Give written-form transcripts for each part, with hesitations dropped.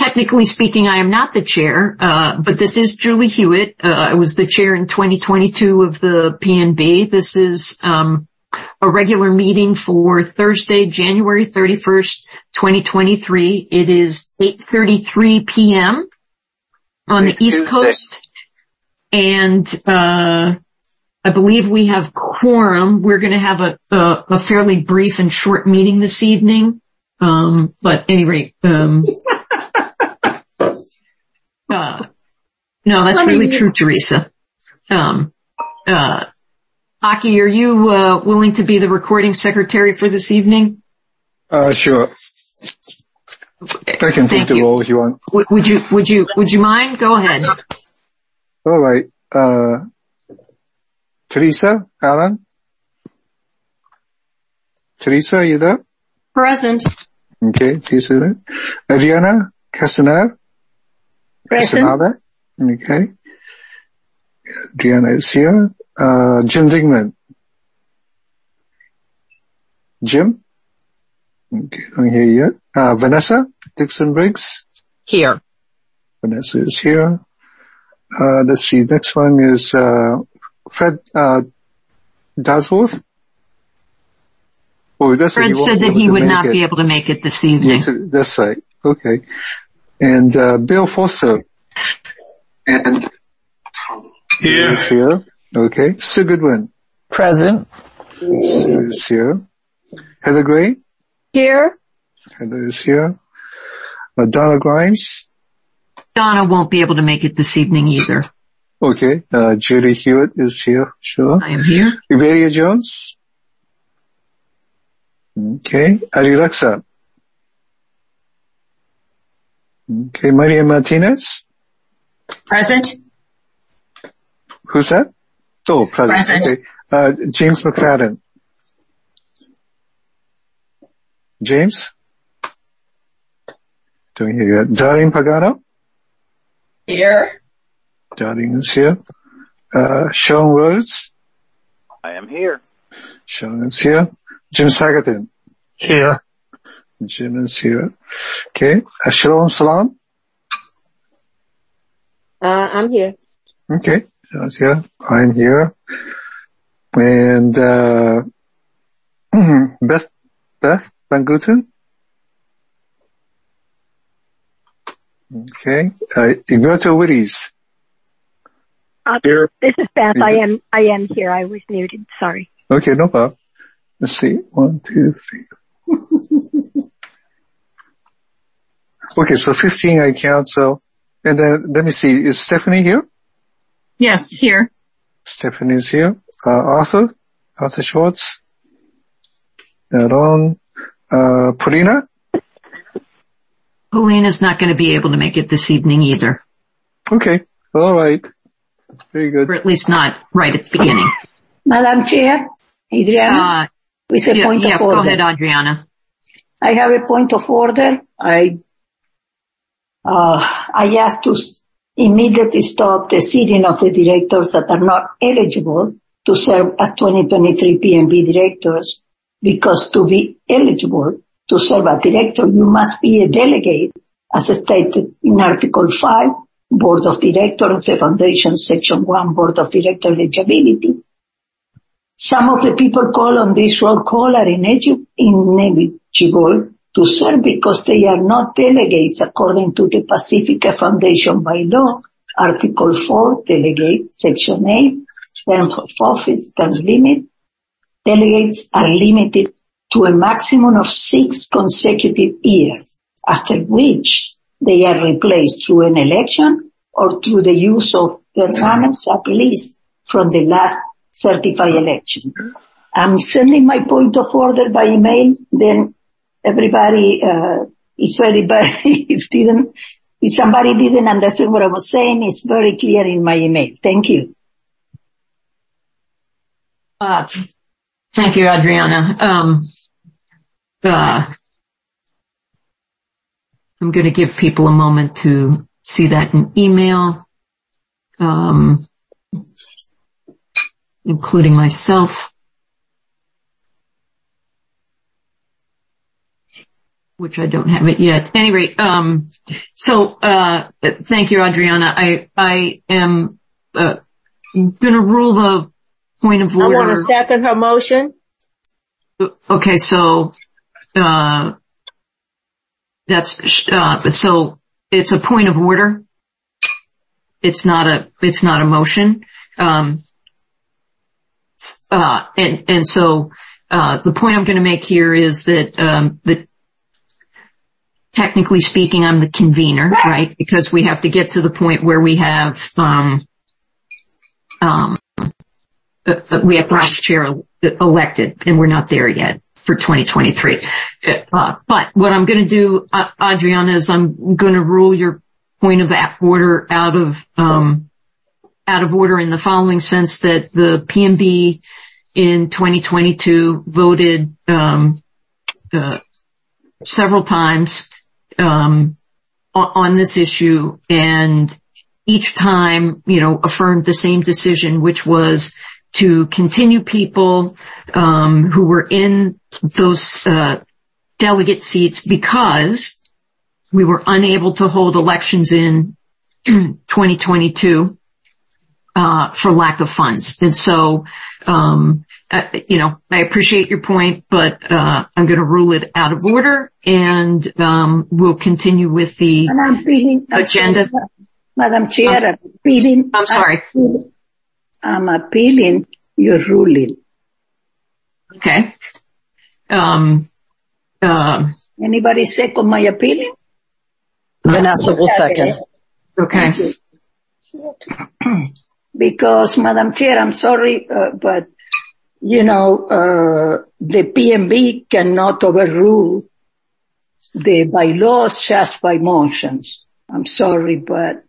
technically speaking, I am not the chair, but this is Julie Hewitt. I was the chair in 2022 of the PNB. This is a regular meeting for Thursday, January 31st, 2023. It is 8:33 p.m. on the East Coast. And I believe we have quorum. We're going to have a fairly brief and short meeting this evening. But at any rate, no, that's really true, Teresa. Aki, are you willing to be the recording secretary for this evening? Sure. Okay. I can take the role if you want. Would you mind? Go ahead. All right. Teresa, Alan? Teresa, are you there? Present. Okay, Teresa. Adriana Castaner? Present. Castaneda? Okay. Adriana is here. Jim Dingman? Jim? Okay, don't hear you yet. Vanessa Dixon Briggs? Here. Vanessa is here. Let's see, next one is, Fred, Dasworth? Oh, that's Fred said that he would not be able to make it this evening. Yes, that's right. Okay. And, Bill Foster? And, here. Is here. Okay. Sue Goodwin? Present. Sue is here. Heather Gray? Here. Heather is here. Donna Grimes? Donna won't be able to make it this evening either. Okay. Judy Hewitt is here. Sure. I am here. Iberia Jones? Okay. Ari Laksa? Okay. Maria Martinez? Present. Who's that? Oh, present. Okay. James McFadden? James? Don't hear you. Darlene Pagano? Here. Darlene is here. Sean Rhodes? I am here. Sean is here. Jim Sagatin? Here. Jim is here. Okay. Shalom Salam? I'm here. Okay. Sean's here. I'm here. And, Beth Van Guten? Okay. Egberto Willies? Here. This is Beth. I am here. I was muted. Sorry. Okay, no problem. Let's see. 1, 2, 3. Okay, so 15 I count, so, and then let me see, is Stephanie here? Yes, here. Stephanie is here. Arthur Schwartz. Aaron, Paulina? Paulina's not going to be able to make it this evening either. Okay, all right. Very good. Or at least not right at the beginning. Madam Chair, Adriana, with a point of order. Yes, go ahead, Adriana. I have a point of order. I ask to immediately stop the sitting of the directors that are not eligible to serve as 2023 PNB directors, because to be eligible to serve as director, you must be a delegate, as stated in Article 5, Board of Directors of the Foundation, Section 1, Board of Director Eligibility. Some of the people called on this roll call are ineligible to serve because they are not delegates according to the Pacifica Foundation bylaw, Article 4, Delegate, Section 8, term of office, term limit. Delegates are limited to a maximum of 6 consecutive years, after which they are replaced through an election or through the use of the runners-up list from the last certified election. I'm sending my point of order by email, then everybody, if somebody didn't understand what I was saying, it's very clear in my email. Thank you. Thank you, Adriana. I'm going to give people a moment to see that in email, including myself. which I don't have it yet. At any rate, thank you, Adriana. I am going to rule the point of order. I want to second her motion. Okay, so so it's a point of order. It's not a motion. So the point I'm going to make here is that technically speaking, I'm the convener, right? Because we have to get to the point where we have vice chair elected, and we're not there yet for 2023. But what I'm going to do, Adriana, is I'm going to rule your point of order out of order in the following sense: that the PNB in 2022 voted several times on this issue, and each time, affirmed the same decision, which was to continue people who were in those delegate seats because we were unable to hold elections in 2022 for lack of funds. And so, I appreciate your point, but I'm going to rule it out of order, and we'll continue with the agenda. Madam Chair, I'm sorry. I'm appealing your ruling. Okay. Anybody second my appealing? Vanessa will second. Okay. Because, Madam Chair, I'm sorry, but, the PNB cannot overrule the bylaws just by motions. I'm sorry, but,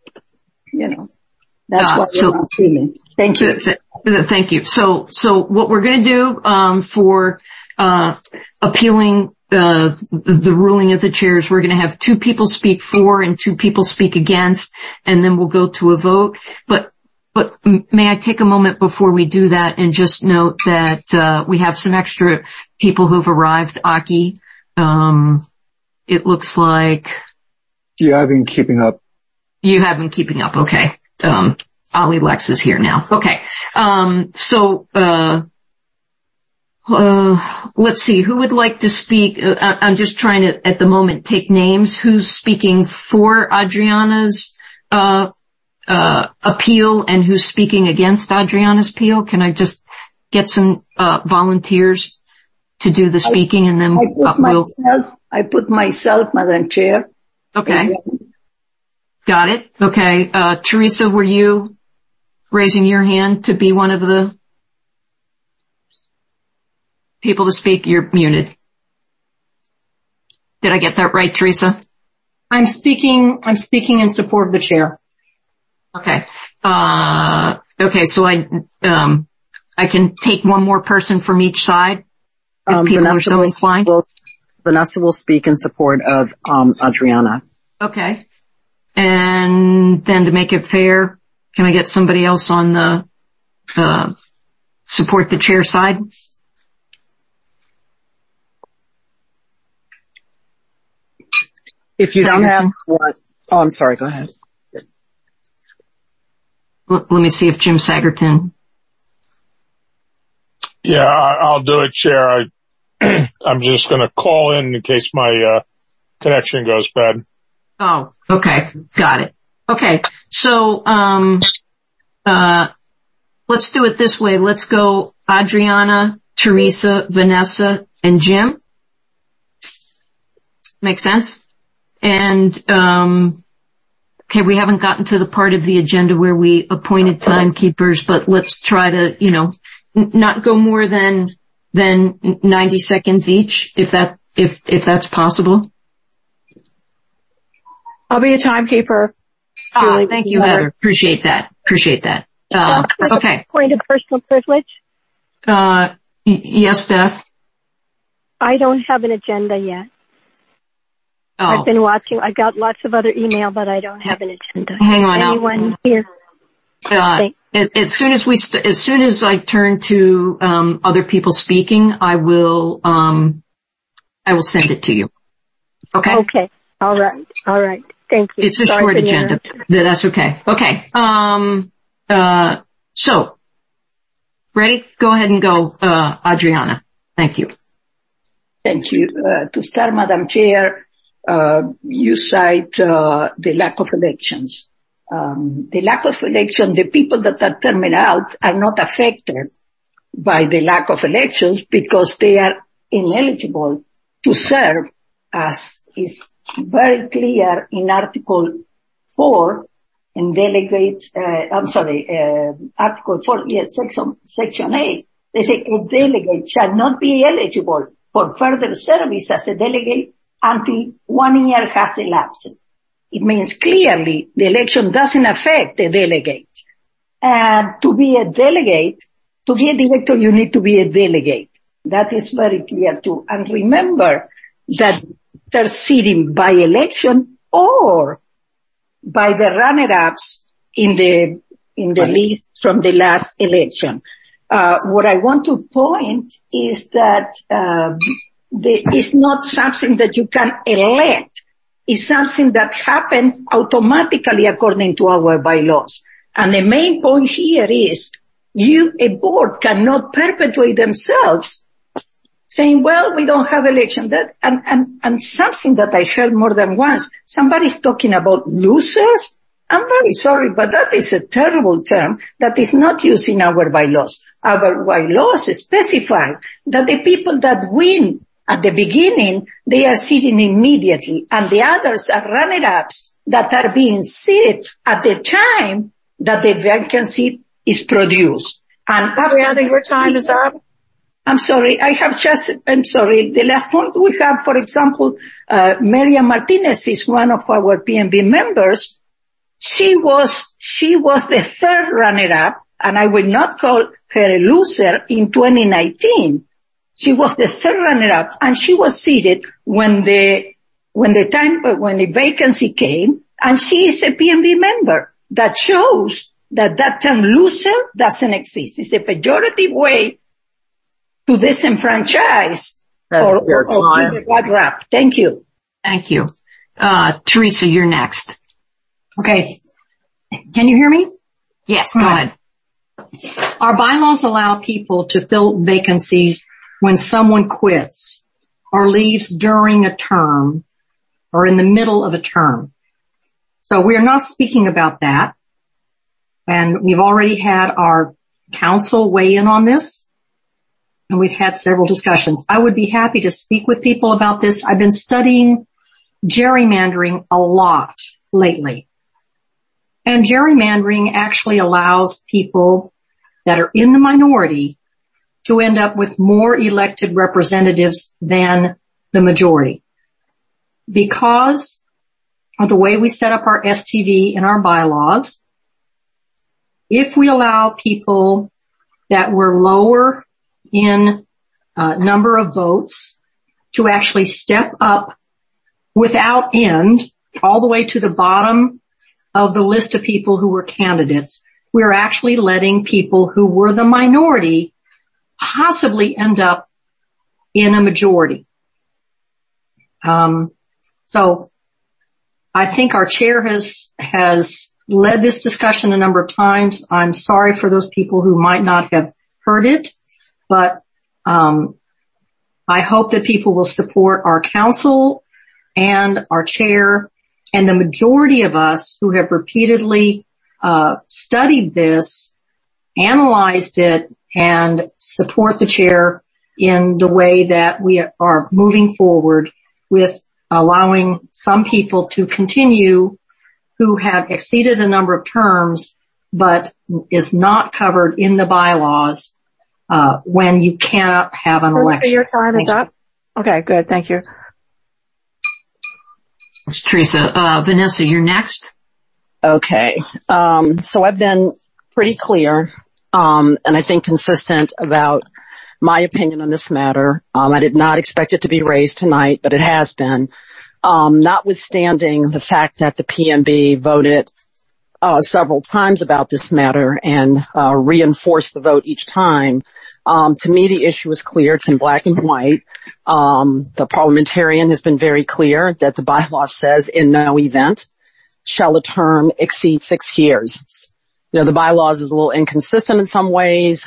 that's what I'm feeling. Thank you. Thank you. So what we're going to do, for, appealing, the ruling of the chairs, we're going to have 2 people speak for and 2 people speak against, and then we'll go to a vote. But may I take a moment before we do that and just note that, we have some extra people who've arrived, Aki. It looks like. Yeah, I've been keeping up. You have been keeping up. Okay. Ali Lex is here now. Okay. Let's see. Who would like to speak? I'm just trying to, at the moment, take names. Who's speaking for Adriana's, appeal, and who's speaking against Adriana's appeal? Can I just get some, volunteers to do the speaking, and then I put myself, Madam Chair. Okay. Got it. Okay. Teresa, were you raising your hand to be one of the people to speak? You're muted. Did I get that right, Teresa? I'm speaking in support of the chair. Okay. Okay. So I can take one more person from each side if people are so inclined. Vanessa will speak in support of, Adriana. Okay. And then to make it fair, can I get somebody else on the, support the chair side? If you don't have one, I'm sorry, go ahead. Let me see if Jim Sagerton. Yeah, I'll do it, Chair. I'm just going to call in case my connection goes bad. Oh, okay. Got it. Okay. So, let's do it this way. Let's go Adriana, Teresa, Vanessa, and Jim. Make sense? And, okay, we haven't gotten to the part of the agenda where we appointed timekeepers, but let's try to, not go more than 90 seconds each, if that's possible. I'll be a timekeeper. Thank you, Heather. Appreciate that. Okay. Point of personal privilege? Yes, Beth? I don't have an agenda yet. Oh. I've been watching. I got lots of other email, but I don't have an agenda. Hang on. Anyone here? As soon as I turn to, other people speaking, I will send it to you. Okay? Okay. All right. Thank you. It's a short agenda. That's okay. Okay. So, ready? Go ahead and go, Adriana. Thank you. Thank you. To start, Madam Chair, you cite the lack of elections. The lack of election, the people that are termed out are not affected by the lack of elections because they are ineligible to serve, as is very clear in Article 4 and Article 4, yes, Section 8. They say a delegate shall not be eligible for further service as a delegate until 1 year has elapsed. It means clearly the election doesn't affect the delegate. And to be a delegate, to be a director, you need to be a delegate. That is very clear too. And remember that they're sitting by election or by the runner-ups in the list from the last election. What I want to point is that it's not something that you can elect. It's something that happened automatically according to our bylaws. And the main point here is a board cannot perpetuate themselves saying, well, we don't have election. And something that I heard more than once, somebody's talking about losers. I'm very sorry, but that is a terrible term that is not used in our bylaws. Our bylaws specify that the people that win at the beginning, they are sitting immediately, and the others are runner-ups that are being seated at the time that the vacancy is produced. And Adriana, your time is up. I'm sorry. The last point we have, for example, Maria Martinez is one of our PNB members. She was the third runner-up, and I will not call her a loser in 2019. She was the third runner-up, and she was seated when the vacancy came, and she is a PNB member. That shows that term loser doesn't exist. It's a pejorative way to disenfranchise or give a bad rap. Thank you. Thank you. Teresa, you're next. Okay. Can you hear me? Yes, go ahead. Our bylaws allow people to fill vacancies when someone quits or leaves during a term or in the middle of a term. So we are not speaking about that. And we've already had our council weigh in on this, and we've had several discussions. I would be happy to speak with people about this. I've been studying gerrymandering a lot lately. And gerrymandering actually allows people that are in the minority to end up with more elected representatives than the majority. Because of the way we set up our STD in our bylaws, if we allow people that were lower in number of votes to actually step up without end all the way to the bottom of the list of people who were candidates, we're actually letting people who were the minority possibly end up in a majority. So I think our chair has led this discussion a number of times. I'm sorry for those people who might not have heard it, but I hope that people will support our council and our chair and the majority of us who have repeatedly studied this, analyzed it, and support the chair in the way that we are moving forward with allowing some people to continue who have exceeded a number of terms but is not covered in the bylaws when you cannot have an election. Your time is up. Okay, good. Thank you. Teresa. Vanessa, you're next. Okay. So I've been pretty clear, and I think consistent about my opinion on this matter. I did not expect it to be raised tonight, but it has been. Notwithstanding the fact that the PNB voted several times about this matter and reinforced the vote each time, To me, the issue is clear. It's in black and white. The parliamentarian has been very clear that the bylaw says in no event shall a term exceed 6 years. You know, the bylaws is a little inconsistent in some ways.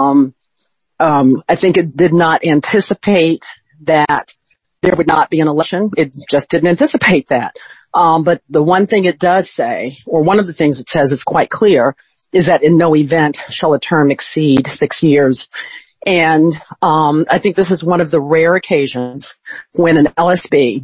I think it did not anticipate that there would not be an election. It just didn't anticipate that. But the one thing it does say, or one of the things it says is quite clear, is that in no event shall a term exceed 6 years. And I think this is one of the rare occasions when an LSB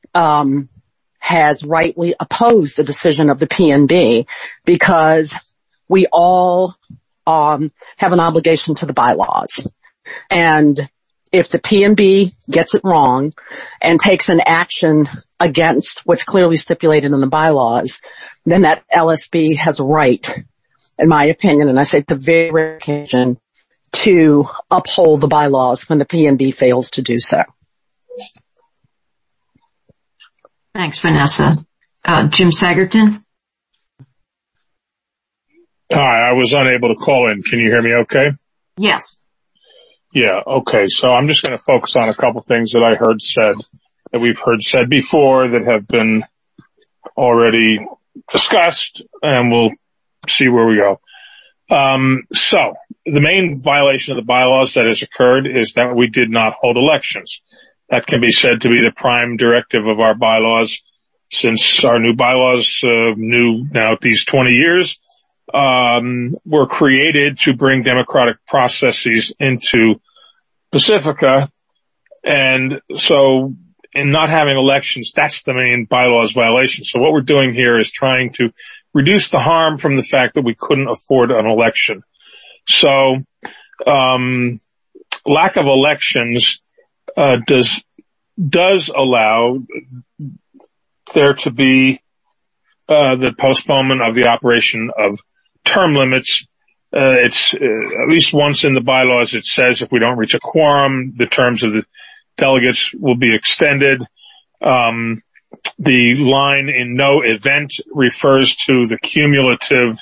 has rightly opposed the decision of the PNB, because we all have an obligation to the bylaws. And if the PNB gets it wrong and takes an action against what's clearly stipulated in the bylaws, then that LSB has a right, in my opinion, and I say the very rare occasion, to uphold the bylaws when the PNB fails to do so. Thanks, Vanessa. Jim Sagerton? Hi, I was unable to call in. Can you hear me okay? Yes. Yeah, okay. So I'm just going to focus on a couple things that I heard said, that we've heard said before, that have been already discussed, and we'll see where we go. So the main violation of the bylaws that has occurred is that we did not hold elections. That can be said to be the prime directive of our bylaws, since our new bylaws, new now these 20 years, were created to bring democratic processes into Pacifica. And so in not having elections, that's the main bylaws violation. So what we're doing here is trying to reduce the harm from the fact that we couldn't afford an election. So, lack of elections, does allow there to be, the postponement of the operation of term limits. It's, at least once in the bylaws, it says if we don't reach a quorum, the terms of the delegates will be extended. The line in no event refers to the cumulative,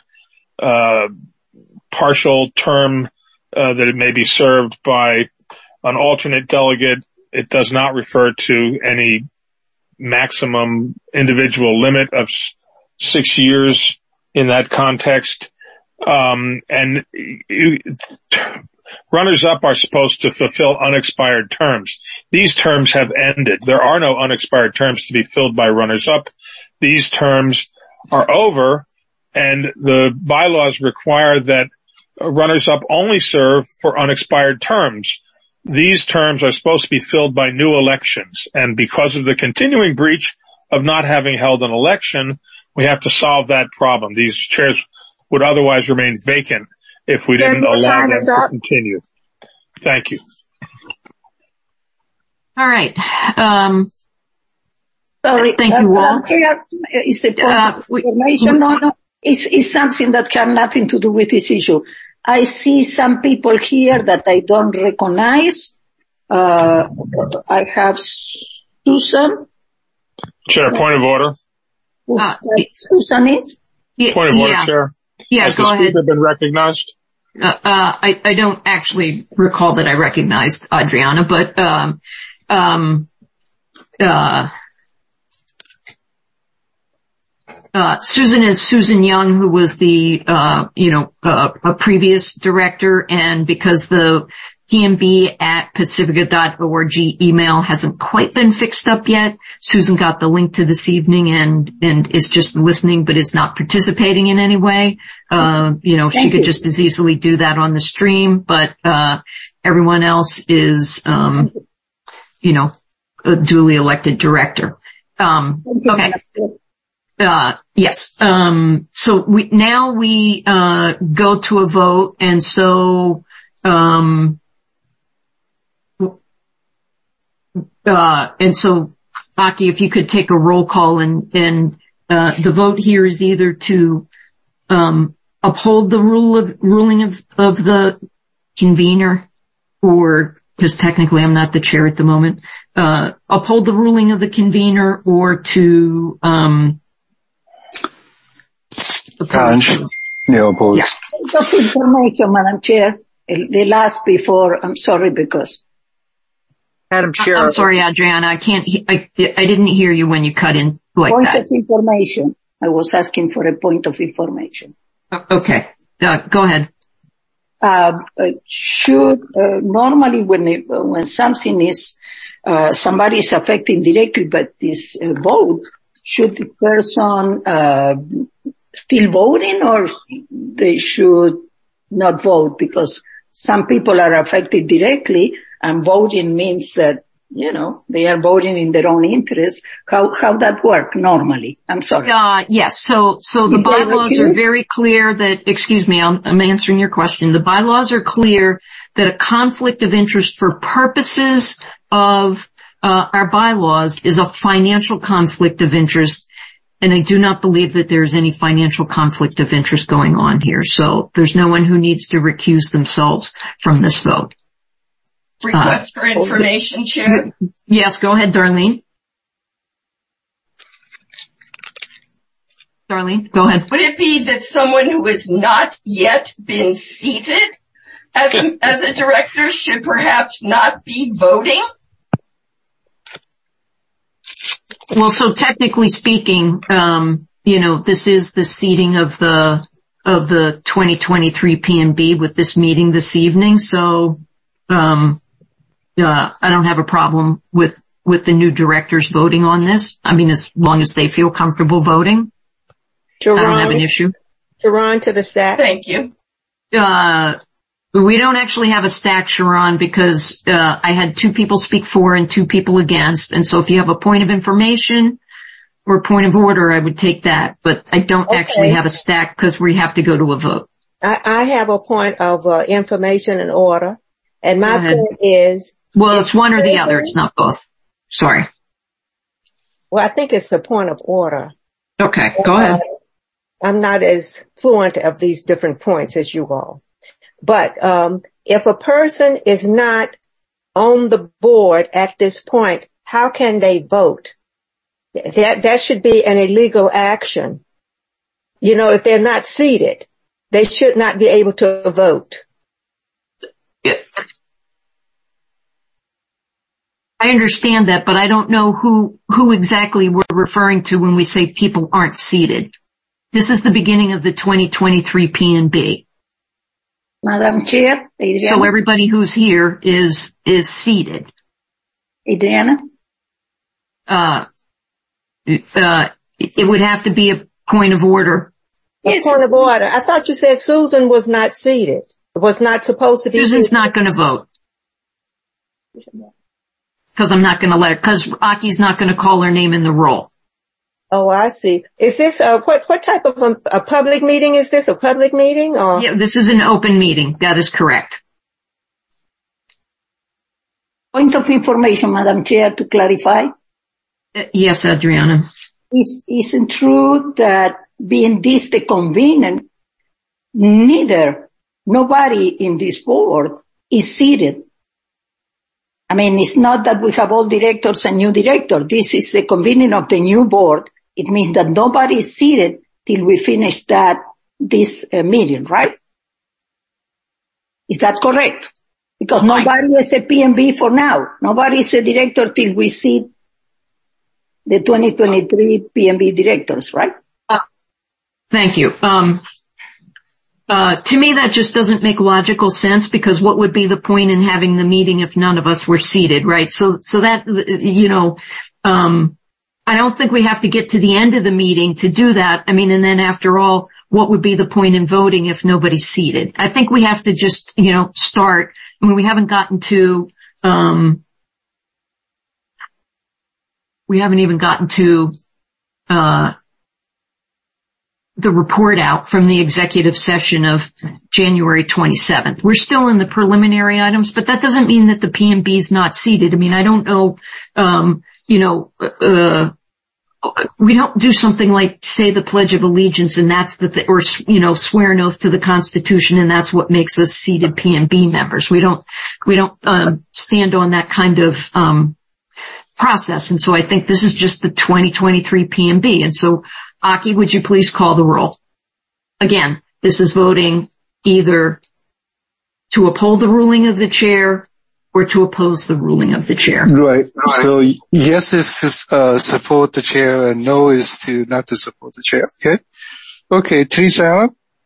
partial term, that it may be served by an alternate delegate. It does not refer to any maximum individual limit of 6 years in that context. And runners-up are supposed to fulfill unexpired terms. These terms have ended. There are no unexpired terms to be filled by runners-up. These terms are over, and the bylaws require that runners-up only serve for unexpired terms. These terms are supposed to be filled by new elections, and because of the continuing breach of not having held an election, we have to solve that problem. These chairs would otherwise remain vacant if we didn't allow them to continue. Thank you. All right. Sorry. Thank you all. Is a point of information? No. It's something that has nothing to do with this issue. I see some people here that I don't recognize. I have Susan. Chair, point of order. Susan is? Point of order, Chair. Yeah, Has go the ahead. speaker been recognized? I don't actually recall that I recognized Adriana, but, Susan is Susan Young, who was the, a previous director, and because the pnb@pacifica.org email hasn't quite been fixed up yet, Susan got the link to this evening and is just listening but is not participating in any way. She could just as easily do that on the stream, but, everyone else is, a duly elected director. Okay. Yes. So we go to a vote, and so, Aki, if you could take a roll call, and the vote here is either to, uphold the ruling of the convener, or, because technically I'm not the chair at the moment, uphold the ruling of the convener, or to, oppose. Oppose. Yeah. Of information, Madam Chair. the last before, I'm sorry, because. Madam Chair. I'm sorry, Adriana, I didn't hear you when you cut in like Point that. of information. I was asking for a point of information. Okay, go ahead. Normally when something is, somebody is affected directly by this vote, should the person, still voting, or they should not vote? Because some people are affected directly, and voting means that, they are voting in their own interest. How that work normally? I'm sorry. Yes. So the bylaws are very clear that, excuse me, I'm answering your question. The bylaws are clear that a conflict of interest for purposes of, our bylaws is a financial conflict of interest. And I do not believe that there's any financial conflict of interest going on here. So there's no one who needs to recuse themselves from this vote. Request for information, Chair. Yes, go ahead, Darlene. Darlene, go ahead. Would it be that someone who has not yet been seated as a director should perhaps not be voting? Well, so technically speaking, this is the seating of the 2023 P&B with this meeting this evening. So, I don't have a problem with the new directors voting on this. I mean, as long as they feel comfortable voting, I don't have an issue. Sharon to the stack. Thank you. We don't actually have a stack, Sharon, because I had 2 people speak for and 2 people against. And so if you have a point of information or a point of order, I would take that. But I don't actually have a stack because we have to go to a vote. I have a point of information and order. And my point is... Well, it's one or the other. It's not both. Sorry. Well, I think it's the point of order. Okay, go ahead. I'm not as fluent of these different points as you all. But if a person is not on the board at this point, how can they vote? That should be an illegal action. If they're not seated, they should not be able to vote. Yeah. I understand that, but I don't know who exactly we're referring to when we say people aren't seated. This is the beginning of the 2023 P&B. Madam Chair, Adriana. So everybody who's here is seated. Adriana? It would have to be a point of order. Yes. A point of order. I thought you said Susan was not seated. Was not supposed to be Susan's seated. not going to vote. Because I'm not going to let her, because Aki's not going to call her name in the roll. Oh, I see. Is this what type of a public meeting is this? A public meeting or? Yeah, this is an open meeting. That is correct. Point of information, Madam Chair, to clarify. Yes, Adriana. Isn't true that being this the convener, nobody in this board is seated. I mean, it's not that we have all directors and new director. This is the convening of the new board. It means that nobody is seated till we finish this meeting, right? Is that correct? Because nobody is a P&B for now. Nobody is a director till we see the 2023 P&B directors, right? Thank you. To me, that just doesn't make logical sense, because what would be the point in having the meeting if none of us were seated, right? So that, I don't think we have to get to the end of the meeting to do that. I mean, and then after all, what would be the point in voting if nobody's seated? I think we have to just, start. I mean, we haven't even gotten to, the report out from the executive session of January 27th. We're still in the preliminary items, but that doesn't mean that the P&B is not seated. I mean, I don't know, we don't do something like say the Pledge of Allegiance and that's or swear an oath to the Constitution and that's what makes us seated P&B members. We don't stand on that kind of, process. And so I think this is just the 2023 P&B. And so Aki, would you please call the roll? Again, this is voting either to uphold the ruling of the chair or to oppose the ruling of the chair. Right. So yes is to support the chair and no is to not to support the chair. Okay. Okay. Teresa.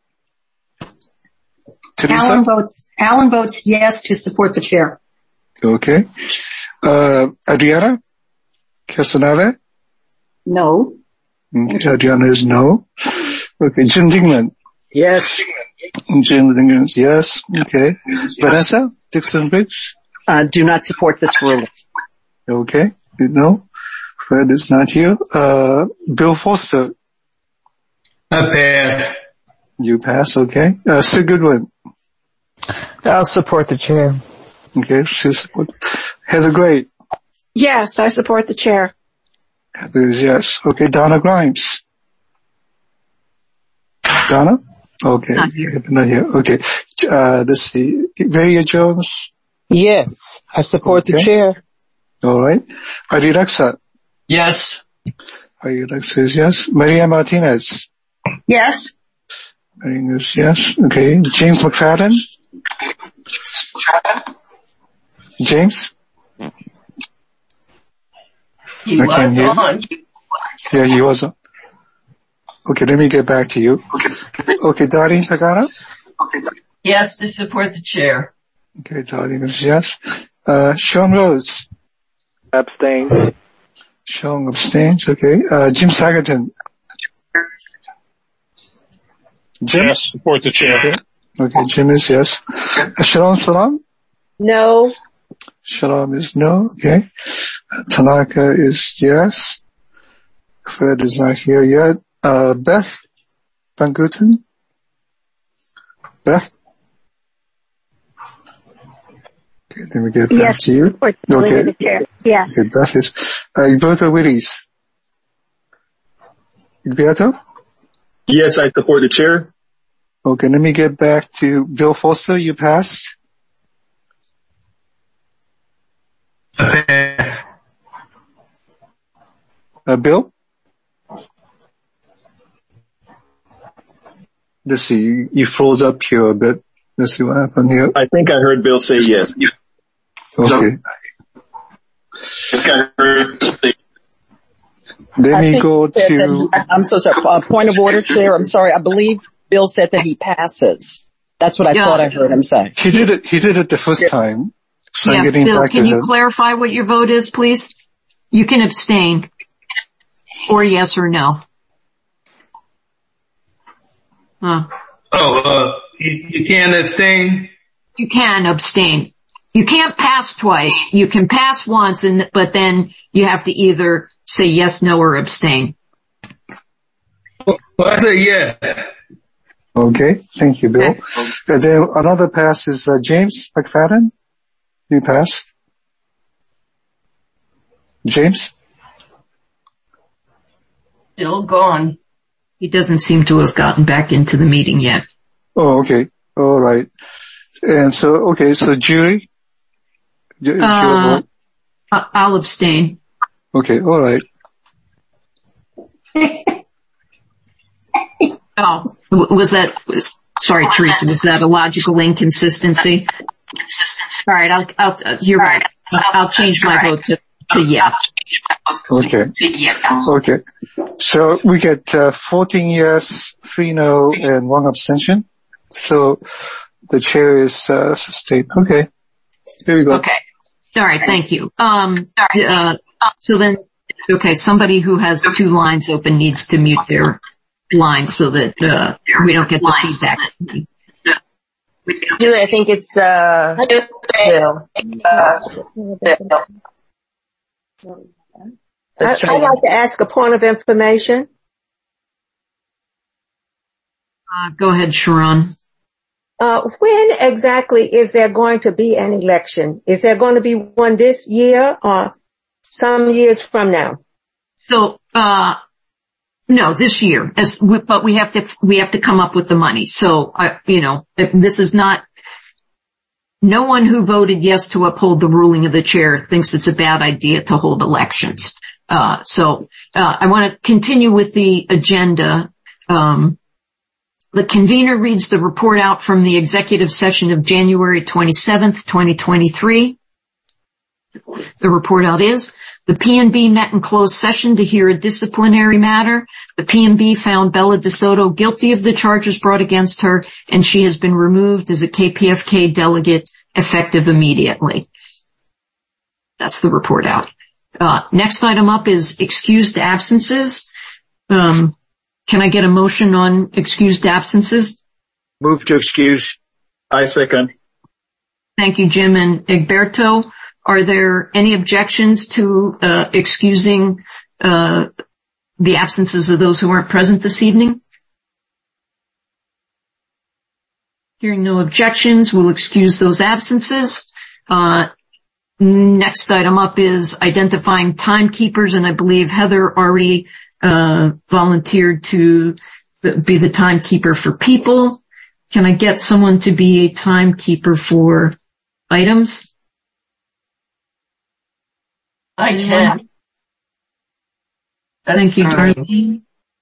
Alan votes yes to support the chair. Okay. Adriana Casanova? No. Okay, Adriana is no. Okay. Jim Dingman? Yes. Jim Dingman is yes. Okay. Vanessa Dixon-Briggs? Do not support this ruling. Okay. No. Fred is not here. Bill Foster? I pass. You pass, okay. Sue Goodwin? I'll support the chair. Okay, Heather Gray? Yes, I support the chair. Heather is yes. Okay, Donna Grimes? Donna? Okay. Not here. Not here. Okay. Let's see. Maria Jones? Yes, I support the chair. All right. Adi Raksa? Yes. Adi Raksa is yes. Maria Martinez? Yes. Maria is yes. Okay. James McFadden? James? He was on. Yeah, he was on. Okay, let me get back to you. Okay, Darlene Pagano? Yes, to support the chair. Okay, Darlene is yes. Sean Rhodes? Abstain. Sean abstains, okay. Jim Sagerton? Jim? Yes, support the chair. Okay, Jim is yes. Shalom Salam? No. Shalom is no, okay. Tanaka is yes. Fred is not here yet. Beth Van Guten? Beth? Okay, let me get back to you. Okay. The chair. Yeah. Okay, Beth is, Egberto Willis. Egberto? Yes, I support the chair. Okay, let me get back to Bill Foster. You passed? I pass. Bill? Let's see, you froze up here a bit. Let's see what happened here. I think I heard Bill say yes. Okay. Let me go to... I'm so sorry. Point of order, Chair. I'm sorry. I believe Bill said that he passes. That's what I thought I heard him say. He did it the first time. So yeah, I'm getting Bill, back can to you him. clarify what your vote is, please? You can abstain. Or yes or no. You can't abstain? You can abstain. You can't pass twice. You can pass once, but then you have to either say yes, no, or abstain. Well, I say yes. Okay, thank you, Bill. And then another pass is James McFadden. You passed. James? Still gone. He doesn't seem to have gotten back into the meeting yet. Oh, okay. All right. And so, okay, so Julie? I'll abstain. Okay, all right. Oh, sorry, Teresa, was that a logical inconsistency? All right, you're right. I'll change my vote to yes. Okay. Okay. So we get 14 yes, 3 no, and 1 abstention. So the chair is sustained. Okay. Here we go. Okay. All right, thank you. So then, okay, somebody who has 2 lines open needs to mute their line so that we don't get the feedback. Julie, I think it's Bill. I'd like to ask a point of information. Go ahead, Sharon. When exactly is there going to be an election? Is there going to be one this year or some years from now? So, no, this year. But we have to come up with the money. So, this is not. No one who voted yes to uphold the ruling of the chair thinks it's a bad idea to hold elections. So I want to continue with the agenda. The convener reads the report out from the executive session of January 27th, 2023. The report out is, the PNB met in closed session to hear a disciplinary matter. The PNB found Bella DeSoto guilty of the charges brought against her, and she has been removed as a KPFK delegate effective immediately. That's the report out. Next item up is excused absences. Can I get a motion on excused absences? Move to excuse. I second. Thank you, Jim and Egberto. Are there any objections to excusing the absences of those who aren't present this evening? Hearing no objections, we'll excuse those absences. Next item up is identifying timekeepers, and I believe Heather already volunteered to be the timekeeper for people. Can I get someone to be a timekeeper for items? I can. Thank you, Darlene.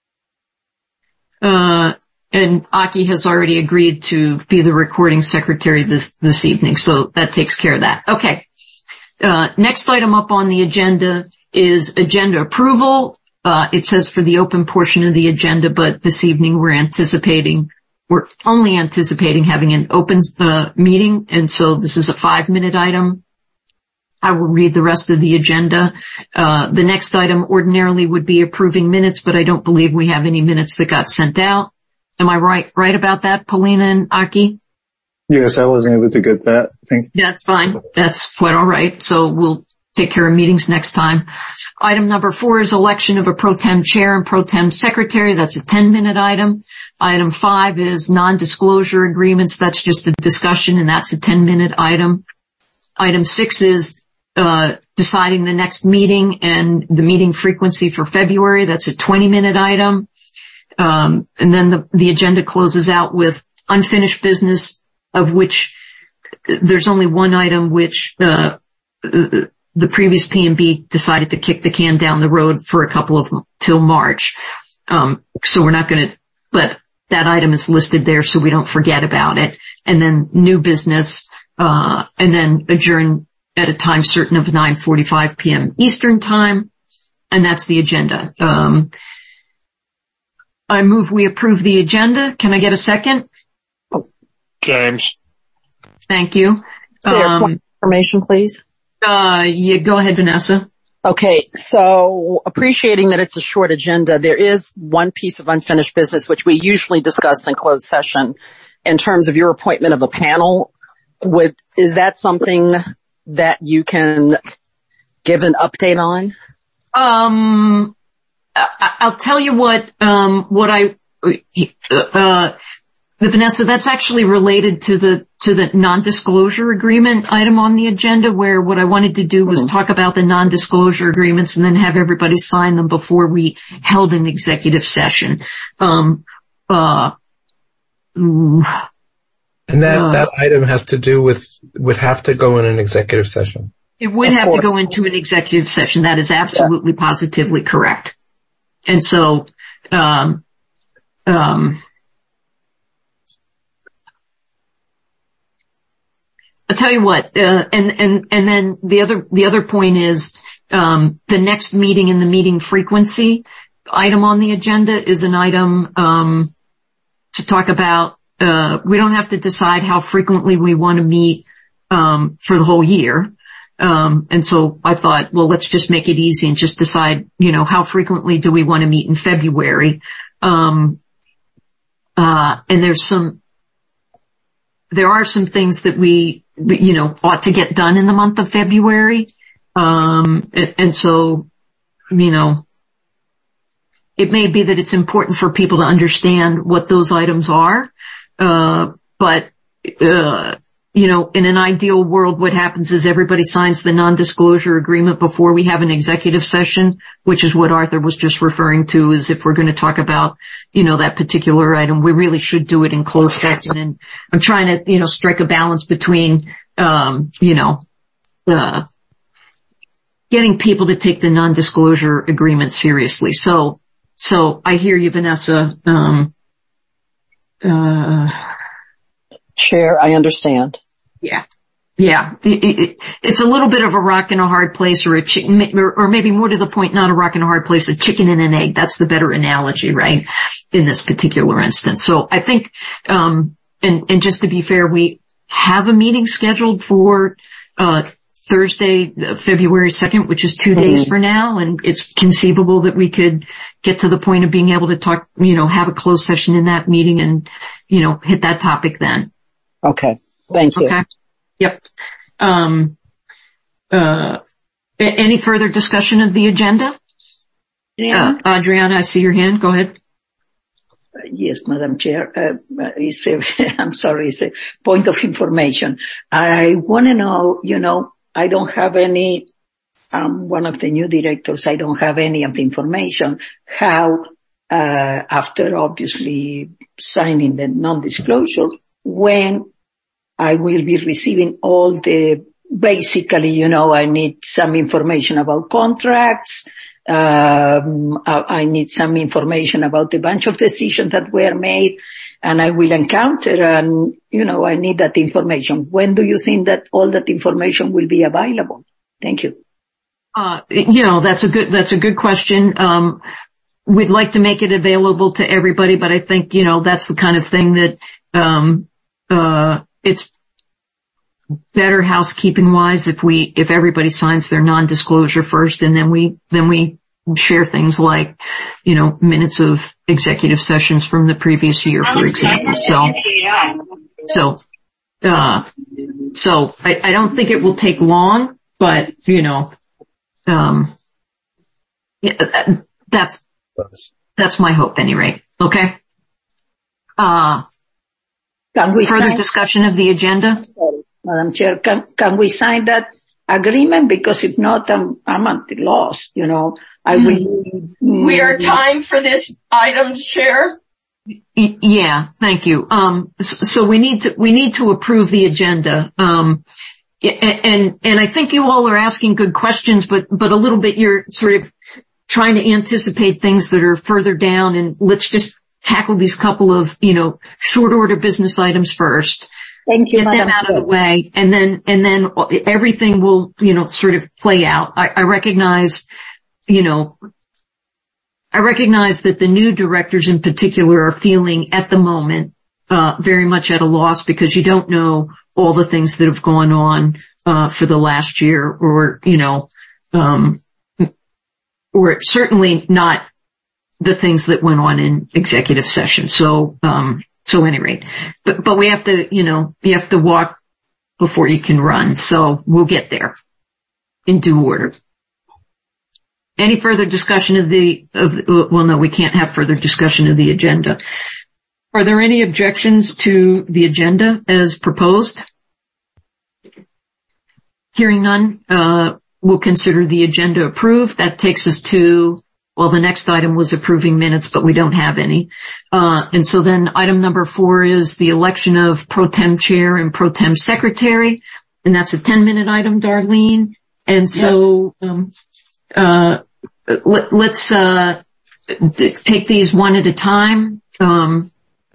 And Aki has already agreed to be the recording secretary this evening, so that takes care of that. Okay. Next item up on the agenda is agenda approval. It says for the open portion of the agenda, but this evening we're only anticipating having an open meeting, and so this is a 5-minute item. I will read the rest of the agenda. The next item ordinarily would be approving minutes, but I don't believe we have any minutes that got sent out. Am I right about that, Paulina and Aki? Yes, I wasn't able to get that. That's fine. That's quite all right. So we'll take care of meetings next time. Item number 4 is election of a pro tem chair and pro tem secretary. That's a 10-minute item. Item 5 is non-disclosure agreements. That's just a discussion, and that's a 10-minute item. Item 6 is deciding the next meeting and the meeting frequency for February. That's a 20-minute item. And then the agenda closes out with unfinished business, of which there's only one item which the previous PNB decided to kick the can down the road for a couple of till March. So we're not going to, but that item is listed there so we don't forget about it. And then new business, and then adjourn at a time certain of 9:45 p.m. Eastern time. And that's the agenda. I move we approve the agenda. Can I get a second? James. Thank you. Point of information, please. Yeah, go ahead, Vanessa. Okay, so appreciating that it's a short agenda, there is one piece of unfinished business which we usually discuss in closed session in terms of your appointment of a panel. Is that something that you can give an update on? I'll tell you what Vanessa, that's actually related to the non-disclosure agreement item on the agenda, where what I wanted to do was talk about the non-disclosure agreements and then have everybody sign them before we held an executive session. And that item has to do with, would have to go in an executive session. It would have to go into an executive session. That is absolutely positively correct. And so, I'll tell you what, and then the other point is, the next meeting and the meeting frequency item on the agenda is an item, to talk about, we don't have to decide how frequently we want to meet, for the whole year. And so I thought, well, let's just make it easy and just decide, how frequently do we want to meet in February? And there are some things that we, ought to get done in the month of February. And so, it may be that it's important for people to understand what those items are. But in an ideal world, what happens is everybody signs the non-disclosure agreement before we have an executive session, which is what Arthur was just referring to, is if we're going to talk about, that particular item, we really should do it in closed session. And I'm trying to, strike a balance between, getting people to take the non-disclosure agreement seriously. So I hear you, Vanessa. Chair, I understand. Yeah. It's a little bit of a rock and a hard place, or or maybe more to the point, not a rock and a hard place, a chicken and an egg. That's the better analogy, right? In this particular instance. So I think, and just to be fair, we have a meeting scheduled for, Thursday, February 2nd, which is 2 days for now. And it's conceivable that we could get to the point of being able to talk, have a closed session in that meeting and, hit that topic then. Okay. Thank you. Okay. Yep. Any further discussion of the agenda? Yeah. Adriana, I see your hand. Go ahead. Yes, Madam Chair. I'm sorry, it's a point of information. I want to know, I don't have any, one of the new directors, I don't have any of the information how, after obviously signing the non-disclosure, when I will be receiving all the, basically, I need some information about contracts. I need some information about a bunch of decisions that were made, and I will encounter, and, I need that information. When do you think that all that information will be available? Thank you. That's a good question. We'd like to make it available to everybody, but I think, that's the kind of thing that, it's better housekeeping wise if everybody signs their non-disclosure first, and then we share things like, minutes of executive sessions from the previous year, for example. So I don't think it will take long, but, that's my hope at any rate. Okay. Can we further discussion of the agenda? Madam Chair, can we sign that agreement? Because if not, I'm at the loss, I will. We are time for this item, Chair. Yeah, thank you. So we need to approve the agenda. And I think you all are asking good questions, but a little bit you're sort of trying to anticipate things that are further down, and let's just tackle these couple of, short order business items first. Thank you, Get them out of the way, and then everything will, sort of play out. I recognize that the new directors in particular are feeling at the moment, very much at a loss, because you don't know all the things that have gone on, for the last year, or certainly not the things that went on in executive session. So any rate, but we have to, you have to walk before you can run. So we'll get there in due order. Any further discussion well, no, we can't have further discussion of the agenda. Are there any objections to the agenda as proposed? Hearing none, we'll consider the agenda approved. That takes us to, the next item was approving minutes, but we don't have any. And so then item number 4 is the election of pro tem chair and pro tem secretary. And that's a 10-minute item, Darlene. And so, let's, take these one at a time. And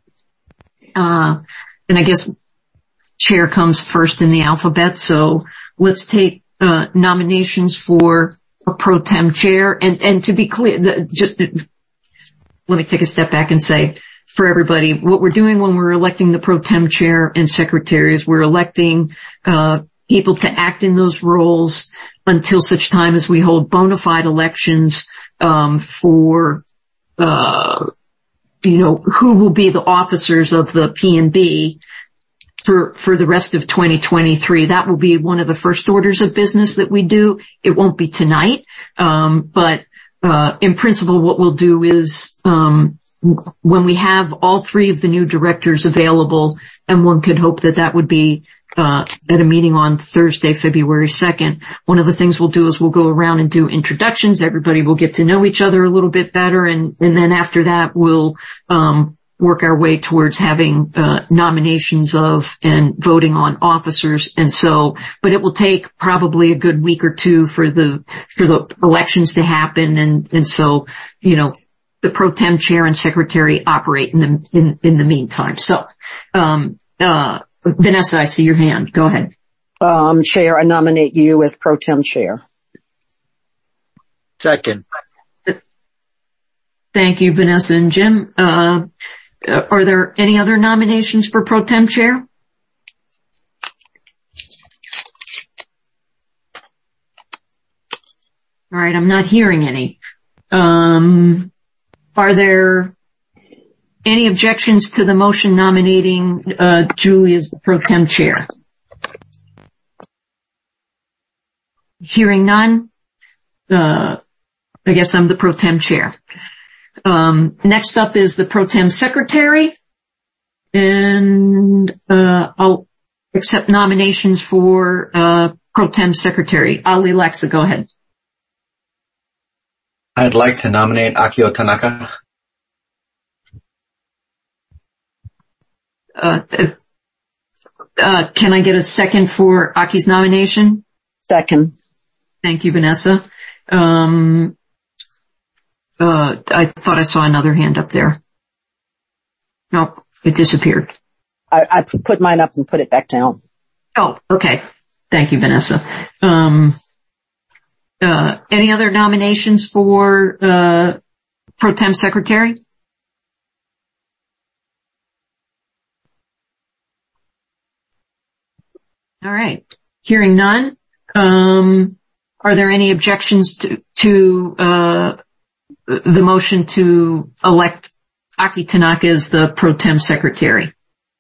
I guess chair comes first in the alphabet. So let's take, nominations for a pro tem chair. And to be clear, just let me take a step back and say, for everybody, what we're doing when we're electing the pro tem chair and secretary is we're electing people to act in those roles until such time as we hold bona fide elections for who will be the officers of the P&B for the rest of 2023. That will be one of the first orders of business that we do. It won't be tonight, but in principle what we'll do is when we have all 3 of the new directors available, and one could hope that would be at a meeting on Thursday, February 2nd, one of the things we'll do is we'll go around and do introductions. Everybody will get to know each other a little bit better, and then after that we'll work our way towards having nominations of and voting on officers. And so, but it will take probably a good week or 2 for the elections to happen, and so the pro tem chair and secretary operate in the meantime. So, Vanessa, I see your hand. Go ahead. Chair, I nominate you as pro tem chair. Second. Thank you, Vanessa and Jim. Are there any other nominations for pro tem chair? All right, I'm not hearing any. Are there any objections to the motion nominating Julie as the pro tem chair? Hearing none, I guess I'm the pro tem chair. Next up is the pro tem secretary, and I'll accept nominations for pro tem secretary. Ali Lexa, go ahead. I'd like to nominate Akio Tanaka. Can I get a second for Aki's nomination? Second. Thank you, Vanessa. I thought I saw another hand up there. No, it disappeared. I put mine up and put it back down. Oh, okay. Thank you, Vanessa. Any other nominations for pro tem secretary? All right. Hearing none. Are there any objections to the motion to elect Aki Tanaka as the pro tem secretary?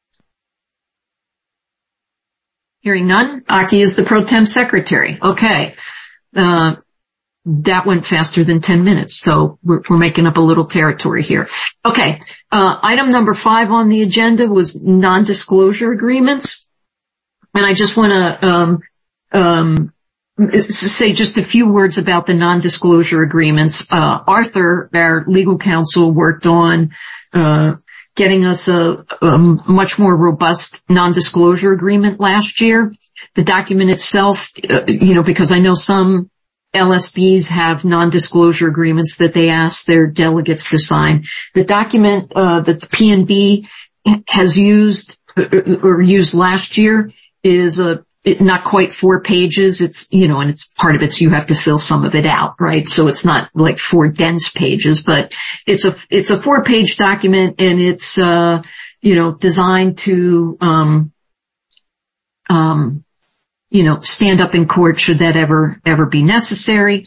Hearing none. Aki is the pro tem secretary. Okay. That went faster than 10 minutes, so we're making up a little territory here. Okay. Item number 5 on the agenda was non-disclosure agreements. And I just want to say just a few words about the non-disclosure agreements. Arthur, our legal counsel, worked on getting us a much more robust non-disclosure agreement last year. The document itself, because I know some LSBs have non-disclosure agreements that they ask their delegates to sign. The document that the PNB has used or used last year is not quite 4 pages. It's, and it's part of it, so you have to fill some of it out, right? So it's not like 4 dense pages, but it's a 4-page document, and it's, designed to, stand up in court should that ever be necessary.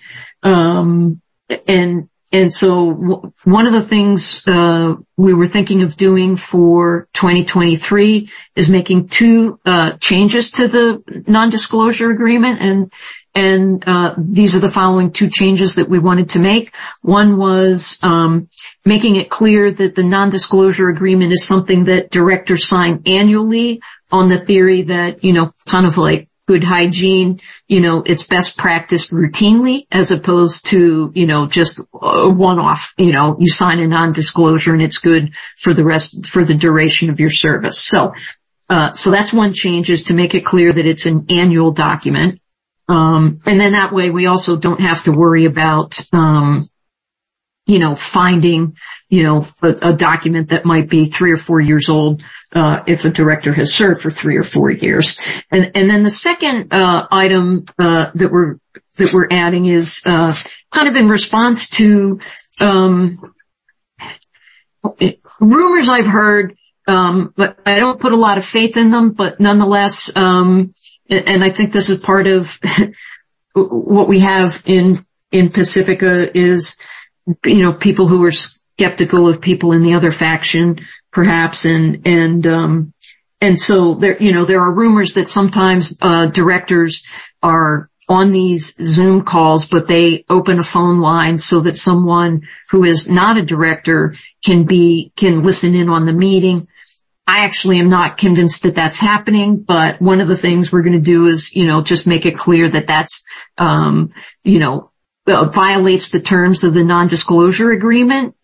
And so one of the things, we were thinking of doing for 2023 is making 2, changes to the non-disclosure agreement. And these are the following 2 changes that we wanted to make. One was, making it clear that the non-disclosure agreement is something that directors sign annually on the theory that, kind of like good hygiene, it's best practiced routinely as opposed to, just a one-off, you sign a non-disclosure and it's good for the duration of your service. So that's one change, is to make it clear that it's an annual document. And then that way we also don't have to worry about, finding, a document that might be 3 or 4 years old, if a director has served for 3 or 4 years. And then the second, item, that we're adding is, kind of in response to, rumors I've heard, but I don't put a lot of faith in them, but nonetheless, and I think this is part of what we have in Pacifica is, people who are skeptical of people in the other faction, perhaps, and so there are rumors that sometimes, directors are on these Zoom calls, but they open a phone line so that someone who is not a director can listen in on the meeting. I actually am not convinced that that's happening, but one of the things we're going to do is, just make it clear that that's, violates the terms of the non-disclosure agreement.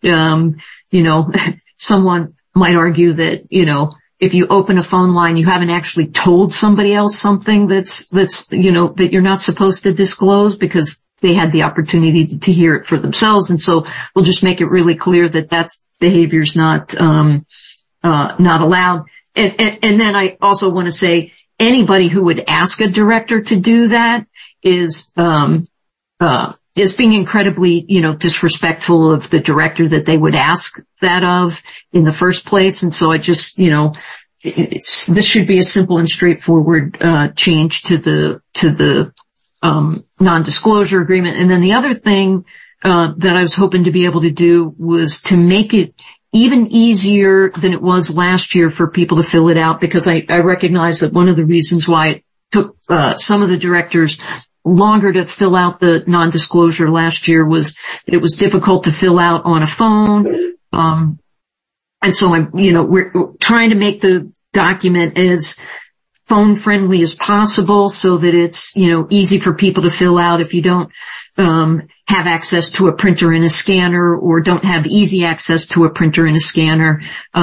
Someone might argue that, if you open a phone line, you haven't actually told somebody else something that you're not supposed to disclose, because they had the opportunity to hear it for themselves. And so we'll just make it really clear that that's behavior's not allowed. And then I also want to say anybody who would ask a director to do that is being incredibly, disrespectful of the director that they would ask that of in the first place. And so I just, this should be a simple and straightforward change to the non-disclosure agreement. And then the other thing that I was hoping to be able to do was to make it even easier than it was last year for people to fill it out, because I recognize that one of the reasons why it took some of the directors longer to fill out the non-disclosure last year was that it was difficult to fill out on a phone. And so we're trying to make the document as phone friendly as possible so that it's, easy for people to fill out if you don't have access to a printer and a scanner, or don't have easy access to a printer and a scanner,